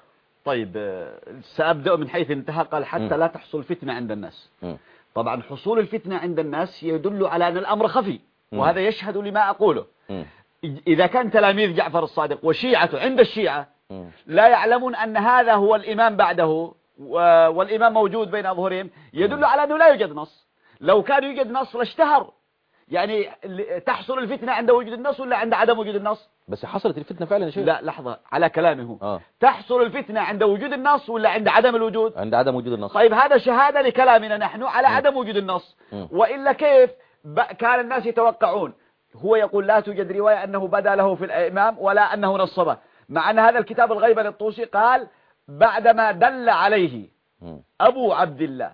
Speaker 2: طيب سأبدأ من حيث انتهى. قال حتى م. لا تحصل فتنة عند الناس. م. طبعا حصول الفتنة عند الناس يدل على أن الأمر خفي، وهذا يشهد لما أقوله. م. إذا كان تلاميذ جعفر الصادق وشيعته عند الشيعة م. لا يعلمون أن هذا هو الإمام بعده والإمام موجود بين أظهرهم، يدل على أنه لا يوجد نص. لو كان يوجد نص لاشتهر. يعني تحصل الفتنة عند وجود النص ولا عند عدم وجود النص؟
Speaker 1: بس حصلت الفتنة فعلا يا شيخ.
Speaker 2: لا لحظة، على كلامه
Speaker 1: آه.
Speaker 2: تحصل الفتنة عند وجود النص ولا عند عدم الوجود؟
Speaker 1: عند عدم وجود النص.
Speaker 2: طيب هذا شهادة لكلامنا نحن على م. عدم وجود النص. م. وإلا كيف كان الناس يتوقعون؟ هو يقول لا توجد رواية أنه بدا له في الإمام ولا أنه نصبه، مع أن هذا الكتاب الغيبة للطوسي قال بعدما دل عليه م. أبو عبد الله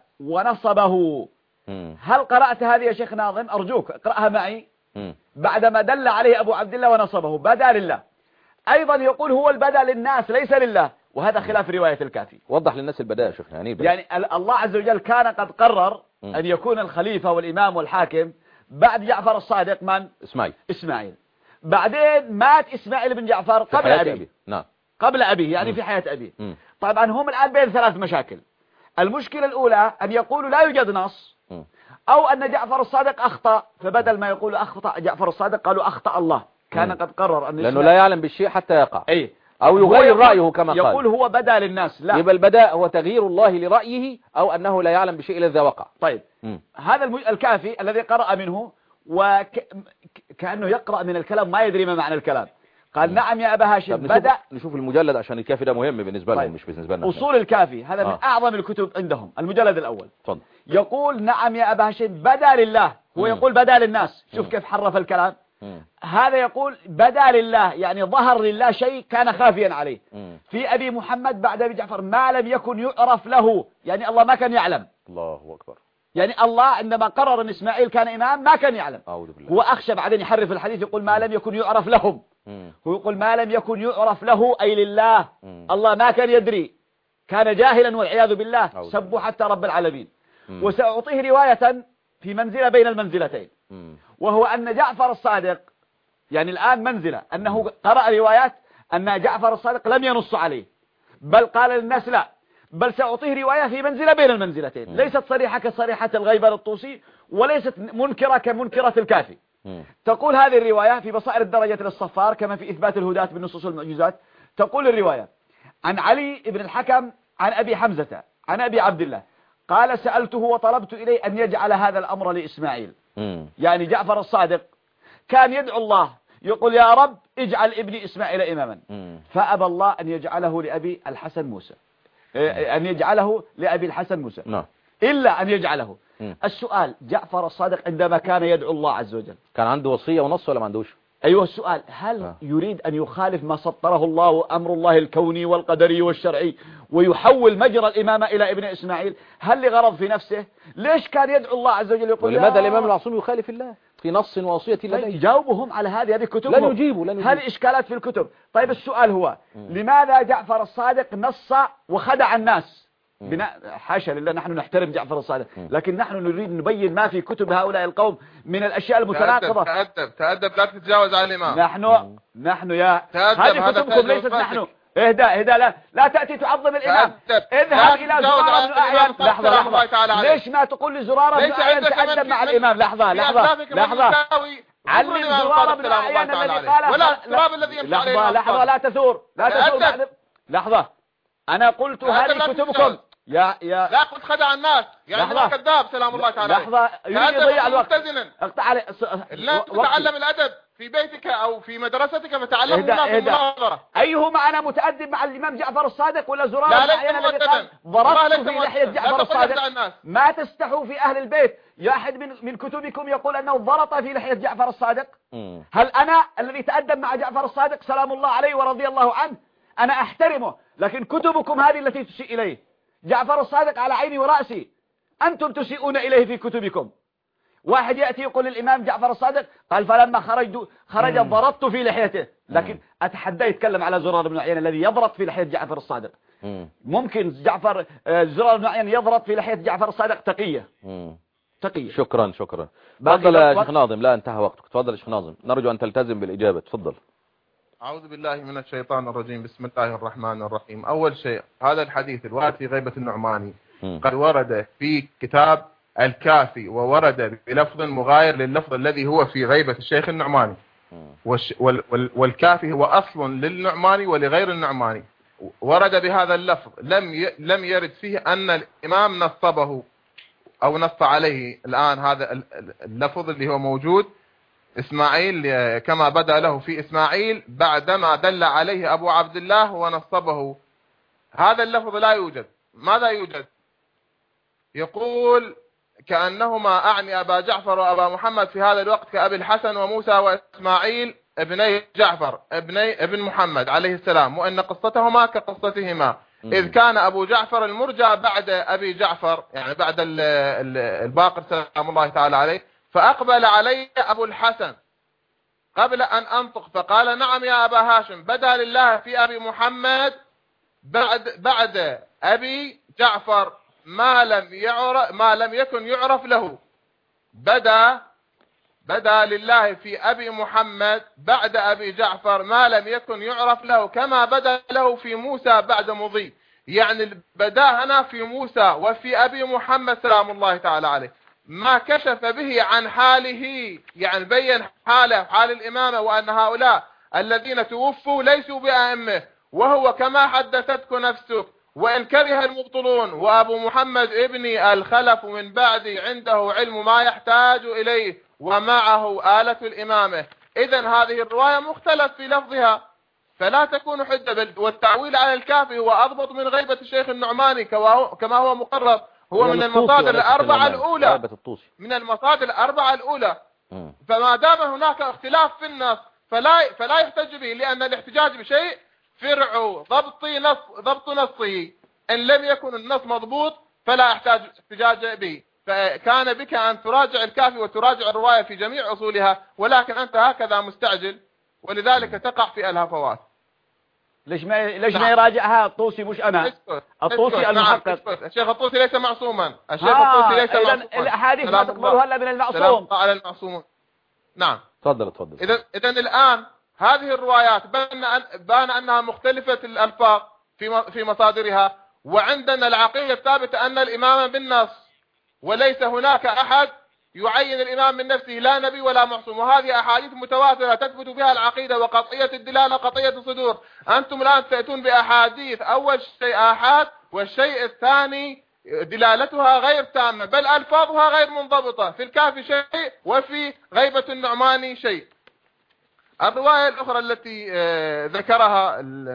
Speaker 2: ونصبه. م. هل قرأت هذه يا شيخ ناظم؟ أرجوك اقرأها معي. م. بعدما دل عليه أبو عبد الله ونصبه بدا لله. أيضا يقول هو البدا للناس ليس لله، وهذا خلاف رواية الكافي.
Speaker 1: وضح للناس البداء شيخنا. يعني,
Speaker 2: يعني الله عز وجل كان قد قرر م. أن يكون الخليفة والإمام والحاكم بعد جعفر الصادق من؟
Speaker 1: إسماعيل.
Speaker 2: إسماعيل. بعدين مات إسماعيل بن جعفر قبل أبيه. أبي.
Speaker 1: نعم.
Speaker 2: قبل أبيه يعني م. في حياة أبيه. م. طبعا هم الآن بين ثلاث مشاكل. المشكلة الأولى أن يقولوا لا يوجد نص، م. أو أن جعفر الصادق أخطأ، فبدل ما يقولوا أخطأ جعفر الصادق قالوا أخطأ الله، كان م. قد قرر أن
Speaker 1: لأنه لا يعلم بالشيء حتى يقع.
Speaker 2: أي.
Speaker 1: أو يغير رأيه كما قال.
Speaker 2: يقول هو بدا للناس. لا،
Speaker 1: يبقى البداء هو تغيير الله لرأيه، أو أنه لا يعلم بشيء إلا إذا وقع.
Speaker 2: طيب م. هذا الكافي الذي قرأ منه وكأنه يقرأ من الكلام ما يدري ما معنى الكلام، قال م. نعم يا أبا هاشم بدأ.
Speaker 1: نشوف المجلد عشان الكافي ده مهم بالنسبة لهم. طيب. مش بالنسبة لنا.
Speaker 2: أصول الكافي هذا آه. من أعظم الكتب عندهم، المجلد الأول.
Speaker 1: طبعا.
Speaker 2: يقول نعم يا أبا هاشم بدا لله، هو م. يقول بدا للناس. شوف م. كيف حرف الكلام. م. هذا يقول بدا لله يعني ظهر لله شيء كان خافيا عليه. م. في أبي محمد بعد أبي جعفر ما لم يكن يعرف له، يعني الله ما كان يعلم.
Speaker 1: الله أكبر.
Speaker 2: يعني الله عندما قرر أن إسماعيل كان إمام ما كان يعلم.
Speaker 1: أعوذ بالله.
Speaker 2: هو أخشى بعدين يحرف الحديث يقول ما لم يكن يعرف لهم. م. هو يقول ما لم يكن يعرف له أي لله. م. الله ما كان يدري، كان جاهلا والعياذ بالله. سبوا حتى رب العالمين. م. وسأعطيه رواية في منزلة بين المنزلتين، م. وهو أن جعفر الصادق يعني الآن منزلة أنه م. قرأ روايات أن جعفر الصادق لم ينص عليه، بل قال للناس لا، بل سأعطيه رواية في منزلة بين المنزلتين. م. ليست صريحة كصريحة الغيبة للطوسي، وليست منكرة كمنكرة الكافي. م. تقول هذه الرواية في بصائر الدرجة للصفار كما في إثبات الهداة بالنصوص والمعجزات. تقول الرواية عن علي بن الحكم عن أبي حمزة عن أبي عبد الله قال سألته وطلبت إليه أن يجعل هذا الأمر لإسماعيل. م. يعني جعفر الصادق كان يدعو الله يقول يا رب اجعل ابني إسماعيل إماما، م. فأبى الله أن يجعله لأبي الحسن موسى، م. أن يجعله لأبي الحسن موسى، م. إلا أن يجعله. م. السؤال جعفر الصادق عندما كان يدعو الله عز وجل
Speaker 1: كان عنده وصية ونص ولا ما عندوش؟
Speaker 2: أيوة السؤال هل آه. يريد أن يخالف ما سطره الله أمر الله الكوني والقدري والشرعي ويحول مجرى الإمامة إلى ابن إسماعيل؟ هل لغرض في نفسه؟ ليش كان يدعو الله عز وجل يقول
Speaker 1: ولماذا الإمام المعصوم يخالف الله في نص ووصية لديه؟
Speaker 2: جاوبهم على هذه هذه كتب
Speaker 1: لن يجيبوا لن يجيبوا.
Speaker 2: هذه إشكالات في الكتب. طيب السؤال هو م. لماذا جعفر الصادق نص وخدع الناس؟ بناء حاشا لله نحن نحترم جعفر الصادق، لكن نحن نريد نبين ما في كتب هؤلاء القوم من الأشياء المتناقضة.
Speaker 3: تأدب تأدب لا تتجاوز على الإمام.
Speaker 2: نحن نحن يا هذه كتبكم ليست نحن. اهدى اهدى لا لا تأتي تعظم الإمام. اذهب إلى زرارة بن أعين. لحظة لحظة ليش ما تقول لزرارة بن أعين تأدب مع الإمام؟ لحظة لحظة لحظة علم زرارة بن أعين الذي قال
Speaker 3: ولا التراب الذي يمشي عليه.
Speaker 2: لحظة لحظة لا تثور لا تثور. لحظة أنا قلت هذه كتبكم يا يا
Speaker 3: لا قلت خدع الناس يعني هو كذاب سلام الله تعالى.
Speaker 2: لحظة يريد يضيع الوقت.
Speaker 3: اقطع علي لا تتعلم الأدب في بيتك أو في مدرستك فتعلم المناظرة.
Speaker 2: أيهما أنا متأدب مع الإمام جعفر الصادق ولا زرارة بن أعين الذي قال ضربت في لحية جعفر الصادق؟ ما تستحوا في أهل البيت. يا أحد من من كتبكم يقول أنه ضرط في لحية جعفر الصادق. هل أنا الذي تأدب مع جعفر الصادق سلام الله عليه ورضي الله عنه؟ أنا أحترمه، لكن كتبكم هذه التي تسيء إليه. جعفر الصادق على عيني ورأسي، أنتم تسيئون إليه في كتبكم. واحد يأتي يقول للإمام جعفر الصادق قال فلما خرج خرج ضربت في لحيته، لكن أتحدى يتكلم على زرار بن أعين الذي يضرب في لحية جعفر الصادق. ممكن جعفر زرار بن أعين يضرب في لحية جعفر الصادق تقية تقية.
Speaker 1: شكرا شكرا. تفضل يا شيخ ناظم. لا انتهى وقتك. تفضل يا شيخ ناظم، نرجو أن تلتزم بالإجابة. تفضل.
Speaker 3: أعوذ بالله من الشيطان الرجيم. بسم الله الرحمن الرحيم. أول شيء هذا الحديث الوارد في غيبة النعماني قد ورد في كتاب الكافي وورد بلفظ مغاير لللفظ الذي هو في غيبة الشيخ النعماني، والكافي هو أصل للنعماني ولغير النعماني. ورد بهذا اللفظ لم لم يرد فيه أن الإمام نصبه أو نص عليه. الآن هذا اللفظ اللي هو موجود إسماعيل كما بدأ له في إسماعيل بعدما دل عليه أبو عبد الله ونصبه، هذا اللفظ لا يوجد. ماذا يوجد؟ يقول كأنهما أعني أبا جعفر وأبا محمد في هذا الوقت كأبي الحسن وموسى وإسماعيل ابني جعفر ابني ابن محمد عليه السلام، وأن قصتهما كقصتهما، إذ كان أبو جعفر المرجع بعد أبي جعفر يعني بعد الباقر سلام الله تعالى عليه، فأقبل علي أبو الحسن قبل أن أنطق فقال نعم يا أبا هاشم، بدا لله في أبي محمد بعد بعد أبي جعفر ما لم يعرف ما لم يكن يعرف له. بدا بدا لله في أبي محمد بعد أبي جعفر ما لم يكن يعرف له كما بدا له في موسى بعد مضي. يعني بدا هنا في موسى وفي أبي محمد سلام الله تعالى عليه ما كشف به عن حاله، يعني بين حاله حال الإمامة وأن هؤلاء الذين توفوا ليسوا بأئمة، وهو كما حدثتك نفسك وإن كره المبطلون وأبو محمد ابني الخلف من بعدي عنده علم ما يحتاج إليه ومعه آلة الإمامة. إذن هذه الرواية مختلف في لفظها فلا تكون حجة، والتعويل على الكافي هو أضبط من غيبة الشيخ النعماني كما هو مقرر، هو من المصادر الأربعة الأولى من المصادر الأربعة الأولى. فما دام هناك اختلاف في النص فلا فلا يحتج به، لأن الاحتجاج بشيء فرع ضبط نص ضبط نصه، إن لم يكن النص مضبوط فلا يحتاج احتجاج به. فكان بك أن تراجع الكافي وتراجع الرواية في جميع أصولها، ولكن أنت هكذا مستعجل ولذلك تقع في الهفوات.
Speaker 2: ليش ما ليش ما يراجعها الطوسي مش أنا؟ الطوسي المحقق.
Speaker 3: الشيخ الطوسي ليس معصوما. الشيخ الطوسي ليس معصوما.
Speaker 2: الأحاديث ما تقبلها إلا من المعصوم.
Speaker 3: على المعصومون. نعم.
Speaker 1: تفضل تفضل.
Speaker 3: إذا إذا الآن هذه الروايات بان أن بان أنها مختلفة الألفاظ في في مصادرها، وعندنا العقيدة الثابتة أن الإمام بالنص وليس هناك أحد يعين الإمام من نفسه لا نبي ولا معصوم، وهذه أحاديث متواترة تثبت بها العقيدة وقطعية الدلالة قطعية الصدور. أنتم الآن تأتون بأحاديث أول شيء آحاد، والشيء الثاني دلالتها غير تامة بل ألفاظها غير منضبطة. في الكافي شيء وفي غيبة النعماني شيء. الرواية الأخرى التي ذكرها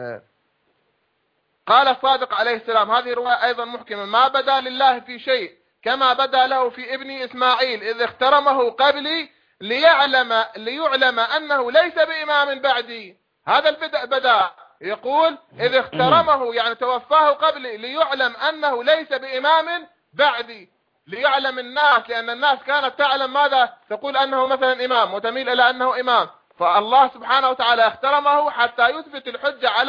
Speaker 3: قال الصادق عليه السلام، هذه رواية أيضا محكمة، ما بدا لله في شيء كما بدا له في ابن إسماعيل إذ اخترمه قبلي ليعلم ليعلم أنه ليس بإمام بعدي. هذا البدء بدا يقول إذ اخترمه يعني توفاه قبلي ليعلم أنه ليس بإمام بعدي، ليعلم الناس، لأن الناس كانت تعلم ماذا؟ تقول أنه مثلا إمام وتميل إلى أنه إمام، فالله سبحانه وتعالى اخترمه حتى يثبت الحجة على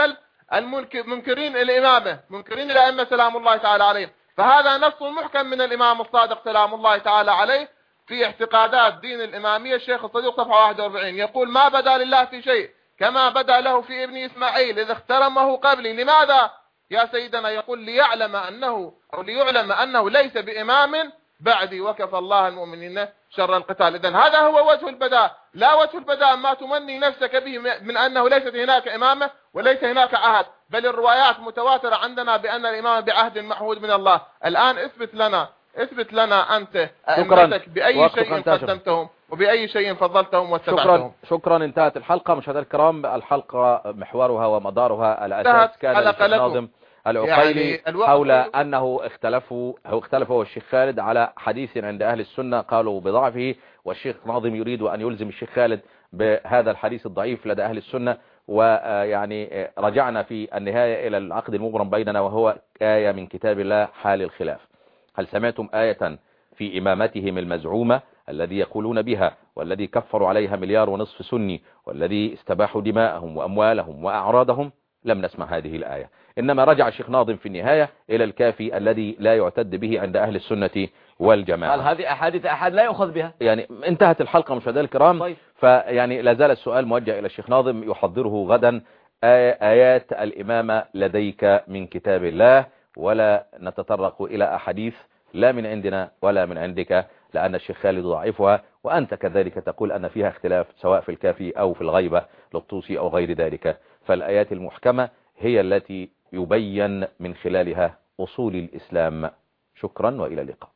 Speaker 3: المنكرين الإمامة، منكرين الأئمة سلام الله تعالى عليهم. فهذا نص محكم من الإمام الصادق سلام الله تعالى عليه في اعتقادات دين الإمامية. الشيخ الصديق صفحة واحد وأربعين يقول: ما بدا لله في شيء كما بدا له في ابن إسماعيل إذ اخترمه قبلي. لماذا يا سيدنا؟ يقول: ليعلم أنه أو ليعلم أنه ليس بإمام بعدي وكفى الله المؤمنين شر القتال. إذن هذا هو وجه البداء، لا وجه البداء ما تمني نفسك به من أنه ليست هناك إمامة وليس هناك عهد، بل الروايات متواترة عندنا بأن الإمامة بعهد محمود من الله. الآن اثبت لنا اثبت لنا أنت أئمتك بأي شيء قدمتهم وبأي شيء فضلتهم واتبعتهم.
Speaker 1: شكرا شكرا انتهت الحلقة. مشاهدينا الكرام، الحلقة محورها ومدارها الأساس كان الشيخ ناظم العقيلي يعني حول أنه اختلفوا أو اختلفوا الشيخ خالد على حديث عند أهل السنة قالوا بضعفه، والشيخ ناظم يريد أن يلزم الشيخ خالد بهذا الحديث الضعيف لدى أهل السنة. ويعني رجعنا في النهاية إلى العقد المبرم بيننا، وهو آية من كتاب الله حال الخلاف. هل سمعتم آية في إمامتهم المزعومة الذي يقولون بها والذي كفروا عليها مليار ونصف سني والذي استباحوا دماءهم وأموالهم وأعراضهم؟ لم نسمع هذه الآية، إنما رجع الشيخ ناظم في النهاية إلى الكافي الذي لا يعتد به عند أهل السنة والجماعة.
Speaker 2: قال هذه أحاديث أحد لا يؤخذ بها.
Speaker 1: يعني انتهت الحلقة مشاهدينا الكرام. طيب. فيعني لا زال السؤال موجه إلى الشيخ ناظم يحضره غدا: آيات الإمامة لديك من كتاب الله، ولا نتطرق إلى أحاديث لا من عندنا ولا من عندك، لأن الشيخ خالد ضعيفها، وأنت كذلك تقول أن فيها اختلاف سواء في الكافي أو في الغيبة للطوسي أو غير ذلك. فالآيات المحكمة هي التي يبين من خلالها أصول الإسلام. شكرا وإلى اللقاء.